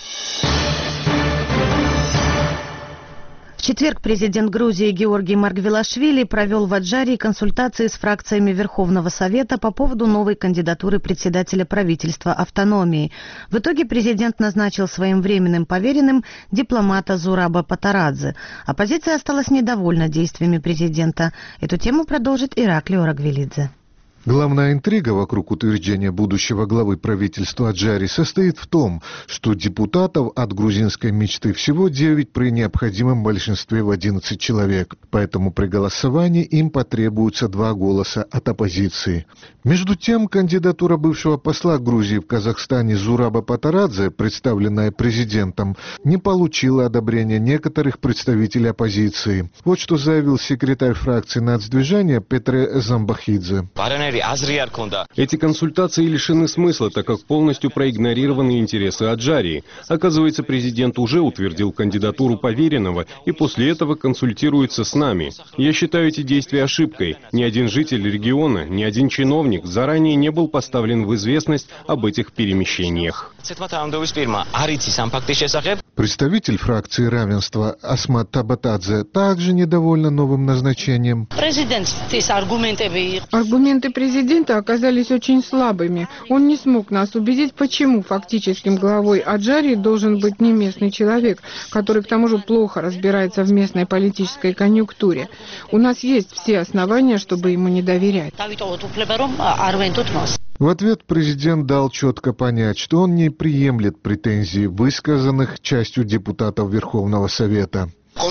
В четверг президент Грузии Георгий Маргвелашвили провел в Аджарии консультации с фракциями Верховного Совета по поводу новой кандидатуры председателя правительства автономии. В итоге президент назначил своим временным поверенным дипломата Зураба Патарадзе. Оппозиция осталась недовольна действиями президента. Эту тему продолжит Ираклий Орагвелидзе. Главная интрига вокруг утверждения будущего главы правительства Аджарии состоит в том, что депутатов от грузинской мечты всего девять при необходимом большинстве в одиннадцать человек, поэтому при голосовании им потребуется два голоса от оппозиции. Между тем, кандидатура бывшего посла Грузии в Казахстане Зураба Патарадзе, представленная президентом, не получила одобрения некоторых представителей оппозиции. Вот что заявил секретарь фракции Нацдвижения Петре Замбахидзе. Эти консультации лишены смысла, так как полностью проигнорированы интересы Аджарии. Оказывается, президент уже утвердил кандидатуру поверенного и после этого консультируется с нами. Я считаю эти действия ошибкой. Ни один житель региона, ни один чиновник заранее не был поставлен в известность об этих перемещениях. Представитель фракции равенства Асмат Табатадзе также недовольна новым назначением. Аргументы президента оказались очень слабыми. Он не смог нас убедить, почему фактическим главой Аджарии должен быть не местный человек, который к тому же плохо разбирается в местной политической конъюнктуре. У нас есть все основания, чтобы ему не доверять. В ответ президент дал четко понять, что он не приемлет претензий, высказанных частью депутатов Верховного Совета.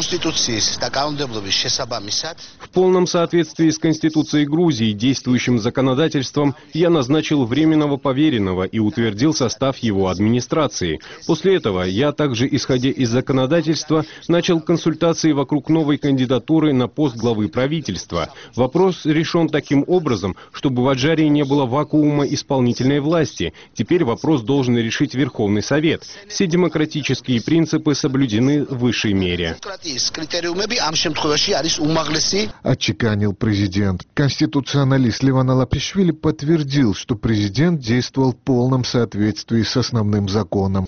В полном соответствии с Конституцией Грузии, действующим законодательством, я назначил временного поверенного и утвердил состав его администрации. После этого я также, исходя из законодательства, начал консультации вокруг новой кандидатуры на пост главы правительства. Вопрос решен таким образом, чтобы в Аджарии не было вакуума исполнительной власти. Теперь вопрос должен решить Верховный Совет. Все демократические принципы соблюдены в высшей мере. Отчеканил президент. Конституционалист Леван Алапишвили подтвердил, что президент действовал в полном соответствии с основным законом.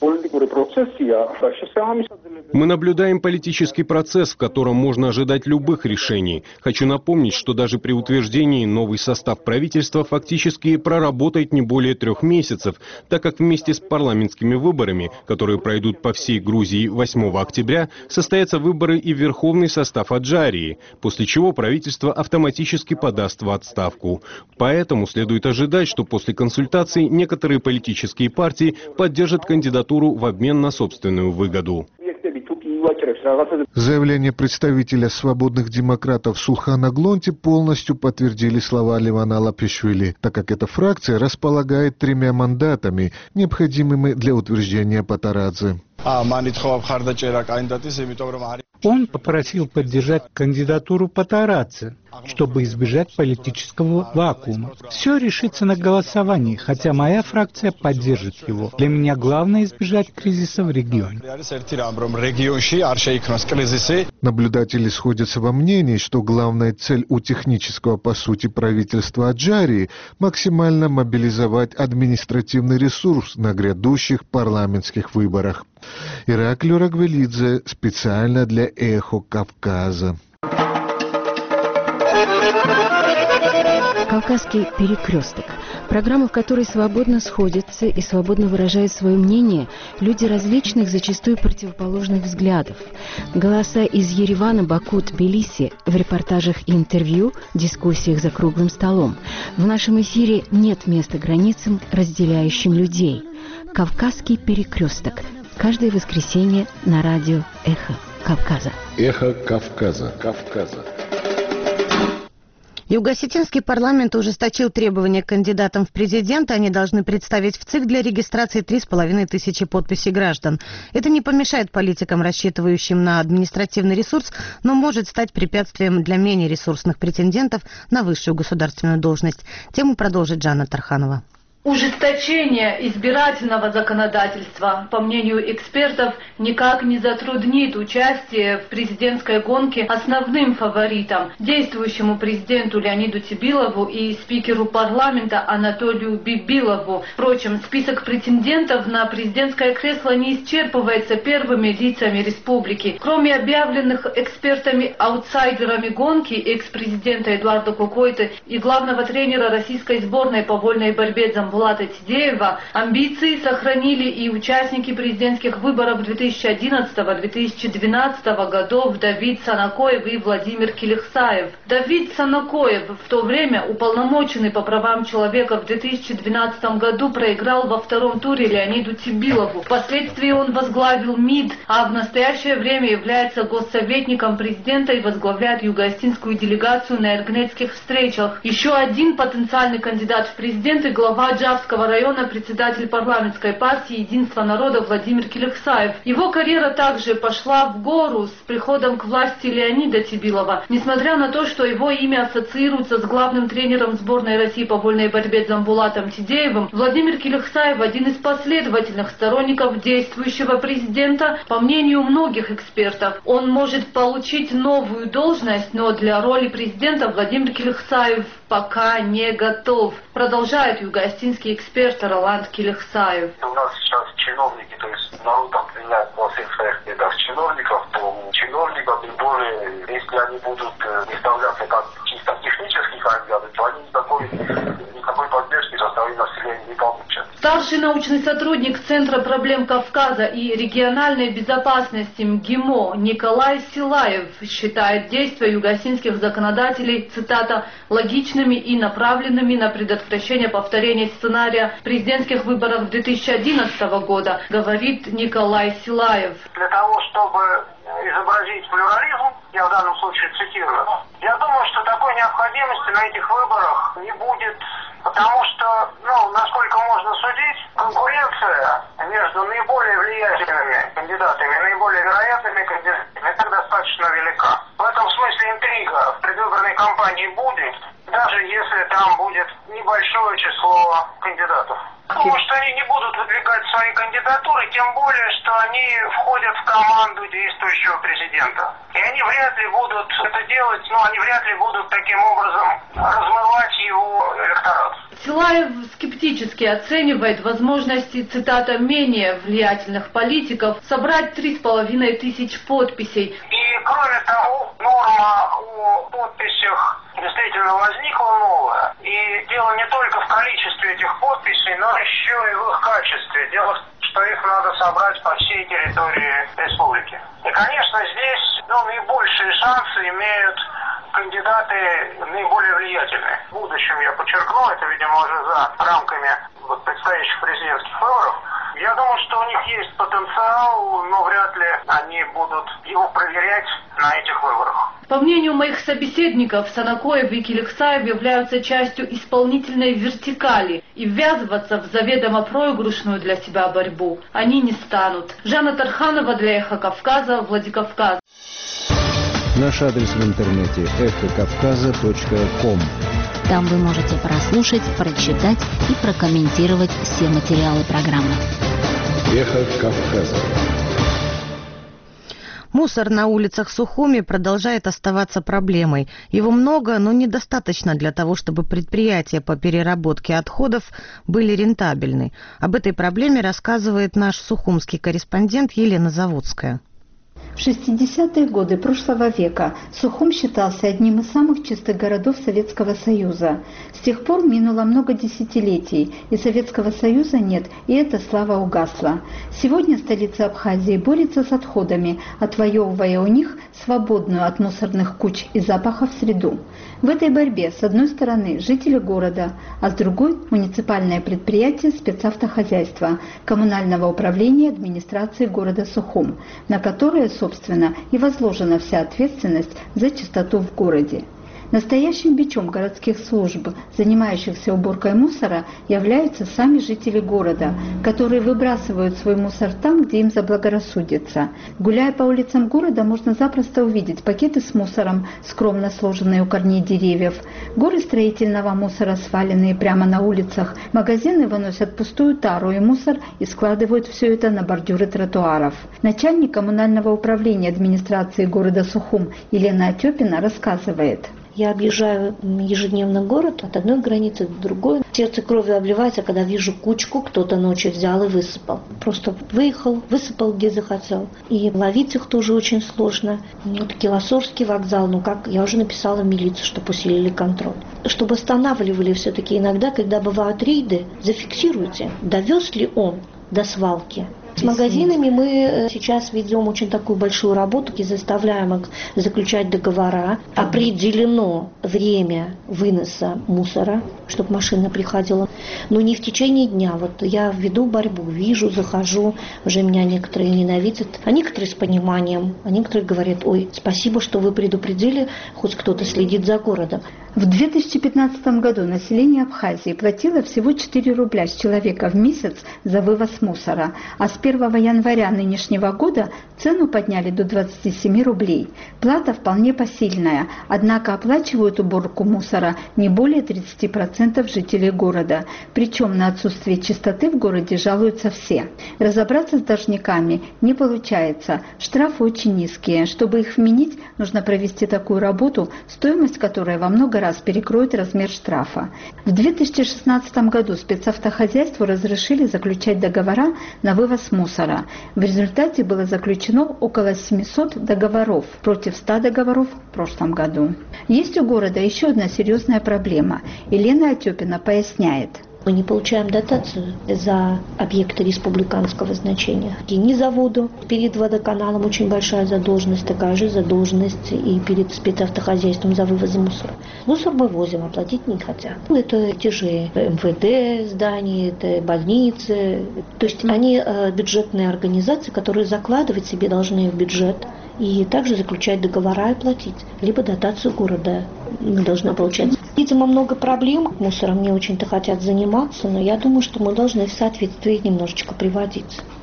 Мы наблюдаем политический процесс, в котором можно ожидать любых решений. Хочу напомнить, что даже при утверждении новый состав правительства фактически проработает не более трех месяцев, так как вместе с парламентскими выборами, которые пройдут по всей Грузии восьмого октября, состоятся выборы и в верховный состав Аджарии, после чего правительство автоматически подаст в отставку. Поэтому следует ожидать, что после консультаций некоторые политические партии поддержат кандидатуру в обмен на собственную выгоду. Заявление представителя свободных демократов Сулхана Глонти полностью подтвердили слова Левана Алапишвили, так как эта фракция располагает тремя мандатами, необходимыми для утверждения Патарадзе. Он попросил поддержать кандидатуру Патарадзе, чтобы избежать политического вакуума. Все решится на голосовании, хотя моя фракция поддержит его. Для меня главное избежать кризиса в регионе. Наблюдатели сходятся во мнении, что главная цель у технического, по сути, правительства Аджарии – максимально мобилизовать административный ресурс на грядущих парламентских выборах. Ираклий Рагвелидзе специально для «Эхо Кавказа». «Кавказский перекресток». Программа, в которой свободно сходятся и свободно выражают свое мнение люди различных, зачастую противоположных взглядов. Голоса из Еревана, Баку, Тбилиси в репортажах и интервью, дискуссиях за круглым столом. В нашем эфире нет места границам, разделяющим людей. «Кавказский перекресток». Каждое воскресенье на радио «Эхо Кавказа». «Эхо Кавказа». Кавказа. Юго-Осетинский парламент ужесточил требования к кандидатам в президенты. Они должны представить в ЦИК для регистрации три с половиной тысячи подписей граждан. Это не помешает политикам, рассчитывающим на административный ресурс, но может стать препятствием для менее ресурсных претендентов на высшую государственную должность. Тему продолжит Жанна Тарханова. Ужесточение избирательного законодательства, по мнению экспертов, никак не затруднит участие в президентской гонке основным фаворитам, действующему президенту Леониду Тибилову и спикеру парламента Анатолию Бибилову. Впрочем, список претендентов на президентское кресло не исчерпывается первыми лицами республики. Кроме объявленных экспертами аутсайдерами гонки экс-президента Эдуарда Кокойты и главного тренера российской сборной по вольной борьбе Дзамбулата Тидеева, амбиции сохранили и участники президентских выборов две тысячи одиннадцатого — две тысячи двенадцатого годов Давид Санакоев и Владимир Килихсаев. Давид Санакоев, в то время уполномоченный по правам человека, в две тысячи двенадцатом году проиграл во втором туре Леониду Тибилову. Впоследствии он возглавил МИД, а в настоящее время является госсоветником президента и возглавляет юго-осетинскую делегацию на эргнетских встречах. Еще один потенциальный кандидат в президенты — глава Джавского района, председатель парламентской партии «Единство народа» Владимир Килихсаев. Его карьера также пошла в гору с приходом к власти Леонида Тибилова. Несмотря на то, что его имя ассоциируется с главным тренером сборной России по вольной борьбе Дзамбулатом Тидеевым, Владимир Килихсаев один из последовательных сторонников действующего президента. По мнению многих экспертов, он может получить новую должность, но для роли президента Владимир Килихсаев пока не готов. Продолжает юго-осетинский эксперт Роланд Килихсаев. У нас сейчас чиновники, то есть народ обвиняет во всех своих бедах чиновников, то чиновников, тем более, если они будут выставляться как чисто технические кандидаты, то они никакой, никакой поддержки со стороны населения не получат. Старший научный сотрудник Центра проблем Кавказа и региональной безопасности МГИМО Николай Силаев считает действия юго-осетинских законодателей, цитата, логичными и направленными на предотвращение повторения сценария президентских выборов две тысячи одиннадцатого года, говорит Николай Силаев. Для того, чтобы изобразить плюрализм, я в данном случае цитирую, я думаю, что такой необходимости на этих выборах не будет, потому что, ну, насколько можно судить, конкуренция между наиболее влиятельными кандидатами, наиболее вероятными кандидатами, это достаточно велика. В этом смысле интрига в предвыборной кампании будет. Да, даже если там будет небольшое число кандидатов. Думаю, что они не будут выдвигать свои кандидатуры, тем более, что они входят в команду действующего президента. И они вряд ли будут это делать, но они вряд ли будут таким образом размывать его электорат. Силаев скептически оценивает возможности, цитата, менее влиятельных политиков собрать три с половиной тысяч подписей. И кроме того, норма о подписях действительно возникла новая. И дело не только в количестве этих подписей, но еще и в их качестве. Дело в том, что их надо собрать по всей территории республики. И, конечно, здесь ну, наибольшие шансы имеют кандидаты наиболее влиятельные. В будущем, я подчеркну, это, видимо, уже за рамками вот, предстоящих президентских выборов. Я думаю, что у них есть потенциал, но вряд ли они будут его проверять на этих выборах. По мнению моих собеседников, Санакоев и Келексаев являются частью исполнительной вертикали, и ввязываться в заведомо проигрышную для себя борьбу они не станут. Жанна Тарханова для «Эхо Кавказа», Владикавказ. Наш адрес в интернете эхо кавказа точка ком. Там вы можете прослушать, прочитать и прокомментировать все материалы программы. Эхо Кавказа. Мусор на улицах Сухуми продолжает оставаться проблемой. Его много, но недостаточно для того, чтобы предприятия по переработке отходов были рентабельны. Об этой проблеме рассказывает наш сухумский корреспондент Елена Заводская. В шестидесятые годы прошлого века Сухум считался одним из самых чистых городов Советского Союза. С тех пор минуло много десятилетий, и Советского Союза нет, и эта слава угасла. Сегодня столица Абхазии борется с отходами, отвоевывая у них свободную от мусорных куч и запахов среду. В этой борьбе с одной стороны жители города, а с другой муниципальное предприятие спецавтохозяйства, коммунального управления администрации города Сухум, на которое, собственно, и возложена вся ответственность за чистоту в городе. Настоящим бичом городских служб, занимающихся уборкой мусора, являются сами жители города, которые выбрасывают свой мусор там, где им заблагорассудится. Гуляя по улицам города, можно запросто увидеть пакеты с мусором, скромно сложенные у корней деревьев, горы строительного мусора, сваленные прямо на улицах. Магазины выносят пустую тару и мусор и складывают все это на бордюры тротуаров. Начальник коммунального управления администрации города Сухум Елена Отепина рассказывает. Я объезжаю ежедневно город от одной границы до другой. Сердце кровью обливается, когда вижу кучку, кто-то ночью взял и высыпал. Просто выехал, высыпал где захотел. И ловить их тоже очень сложно. Вот Килосорский вокзал, ну как, я уже написала в милицию, чтобы усилили контроль. Чтобы останавливали все-таки иногда, когда бывают рейды, зафиксируйте, довез ли он до свалки. С магазинами мы сейчас ведем очень такую большую работу и заставляем их заключать договора. Определено время выноса мусора, чтобы машина приходила, но не в течение дня. Вот я веду борьбу, вижу, захожу, уже меня некоторые ненавидят, а некоторые с пониманием, а некоторые говорят: ой, спасибо, что вы предупредили, хоть кто-то следит за городом. В две тысячи пятнадцатом году население Абхазии платило всего четыре рубля с человека в месяц за вывоз мусора, а с первого января нынешнего года цену подняли до двадцати семи рублей. Плата вполне посильная, однако оплачивают уборку мусора не более тридцати процентов жителей города. Причем на отсутствие чистоты в городе жалуются все. Разобраться с должниками не получается, штрафы очень низкие. Чтобы их вменить, нужно провести такую работу, стоимость которой во много раз перекроет размер штрафа. В две тысячи шестнадцатом году спецавтохозяйству разрешили заключать договора на вывоз мусора. В результате было заключено около семисот договоров против ста договоров в прошлом году. Есть у города еще одна серьезная проблема. Елена Отепина поясняет. Мы не получаем дотацию за объекты республиканского значения. И ни заводу, перед водоканалом очень большая задолженность, такая же задолженность и перед спецавтохозяйством за вывоз мусора. Мусор мы возим, оплатить не хотят. Это те же эм вэ дэ здания, это больницы. То есть они бюджетные организации, которые закладывать себе должны в бюджет и также заключать договора и платить. Либо дотацию города мы должны получать. Видимо, много проблем. Мусором не очень-то хотят заниматься, но я думаю, что мы должны в соответствии немножечко приводить.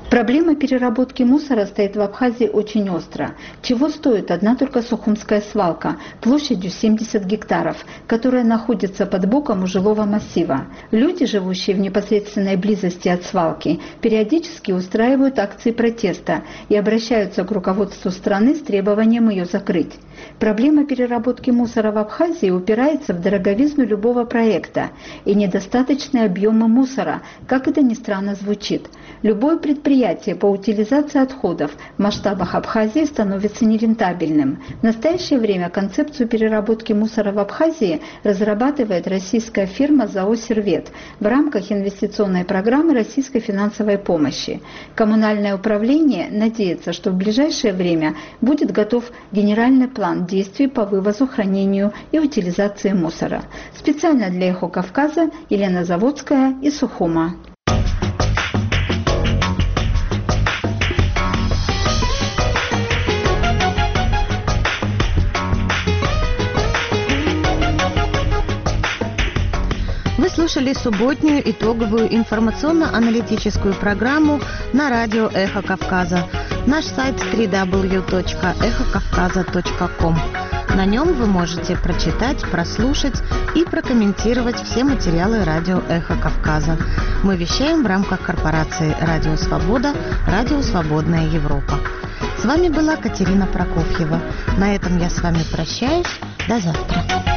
Проблема переработки мусора стоит в Абхазии очень остро. Чего стоит одна только Сухумская свалка площадью семьдесят гектаров, которая находится под боком у жилого массива. Люди, живущие в непосредственной близости от свалки, периодически устраивают акции протеста и обращаются к руководству страны с требованием ее закрыть. Проблема переработки мусора в Абхазии упирается в дороговизну любого проекта и недостаточные объемы мусора, как это ни странно звучит. Любое предприятие по утилизации отходов в масштабах Абхазии становится нерентабельным. В настоящее время концепцию переработки мусора в Абхазии разрабатывает российская фирма ЗАО «Сервет» в рамках инвестиционной программы российской финансовой помощи. Коммунальное управление надеется, что в ближайшее время будет готов генеральный план действий по вывозу, хранению и утилизации мусора. Специально для «Эхо Кавказа» Елена Заводская из Сухума. Вы слушали субботнюю итоговую информационно-аналитическую программу на радио «Эхо Кавказа». Наш сайт дабл ю дабл ю дабл ю точка эхо кавказа точка ком. На нем вы можете прочитать, прослушать и прокомментировать все материалы радио «Эхо Кавказа». Мы вещаем в рамках корпорации «Радио Свобода», «Радио Свободная Европа». С вами была Катерина Прокофьева. На этом я с вами прощаюсь. До завтра.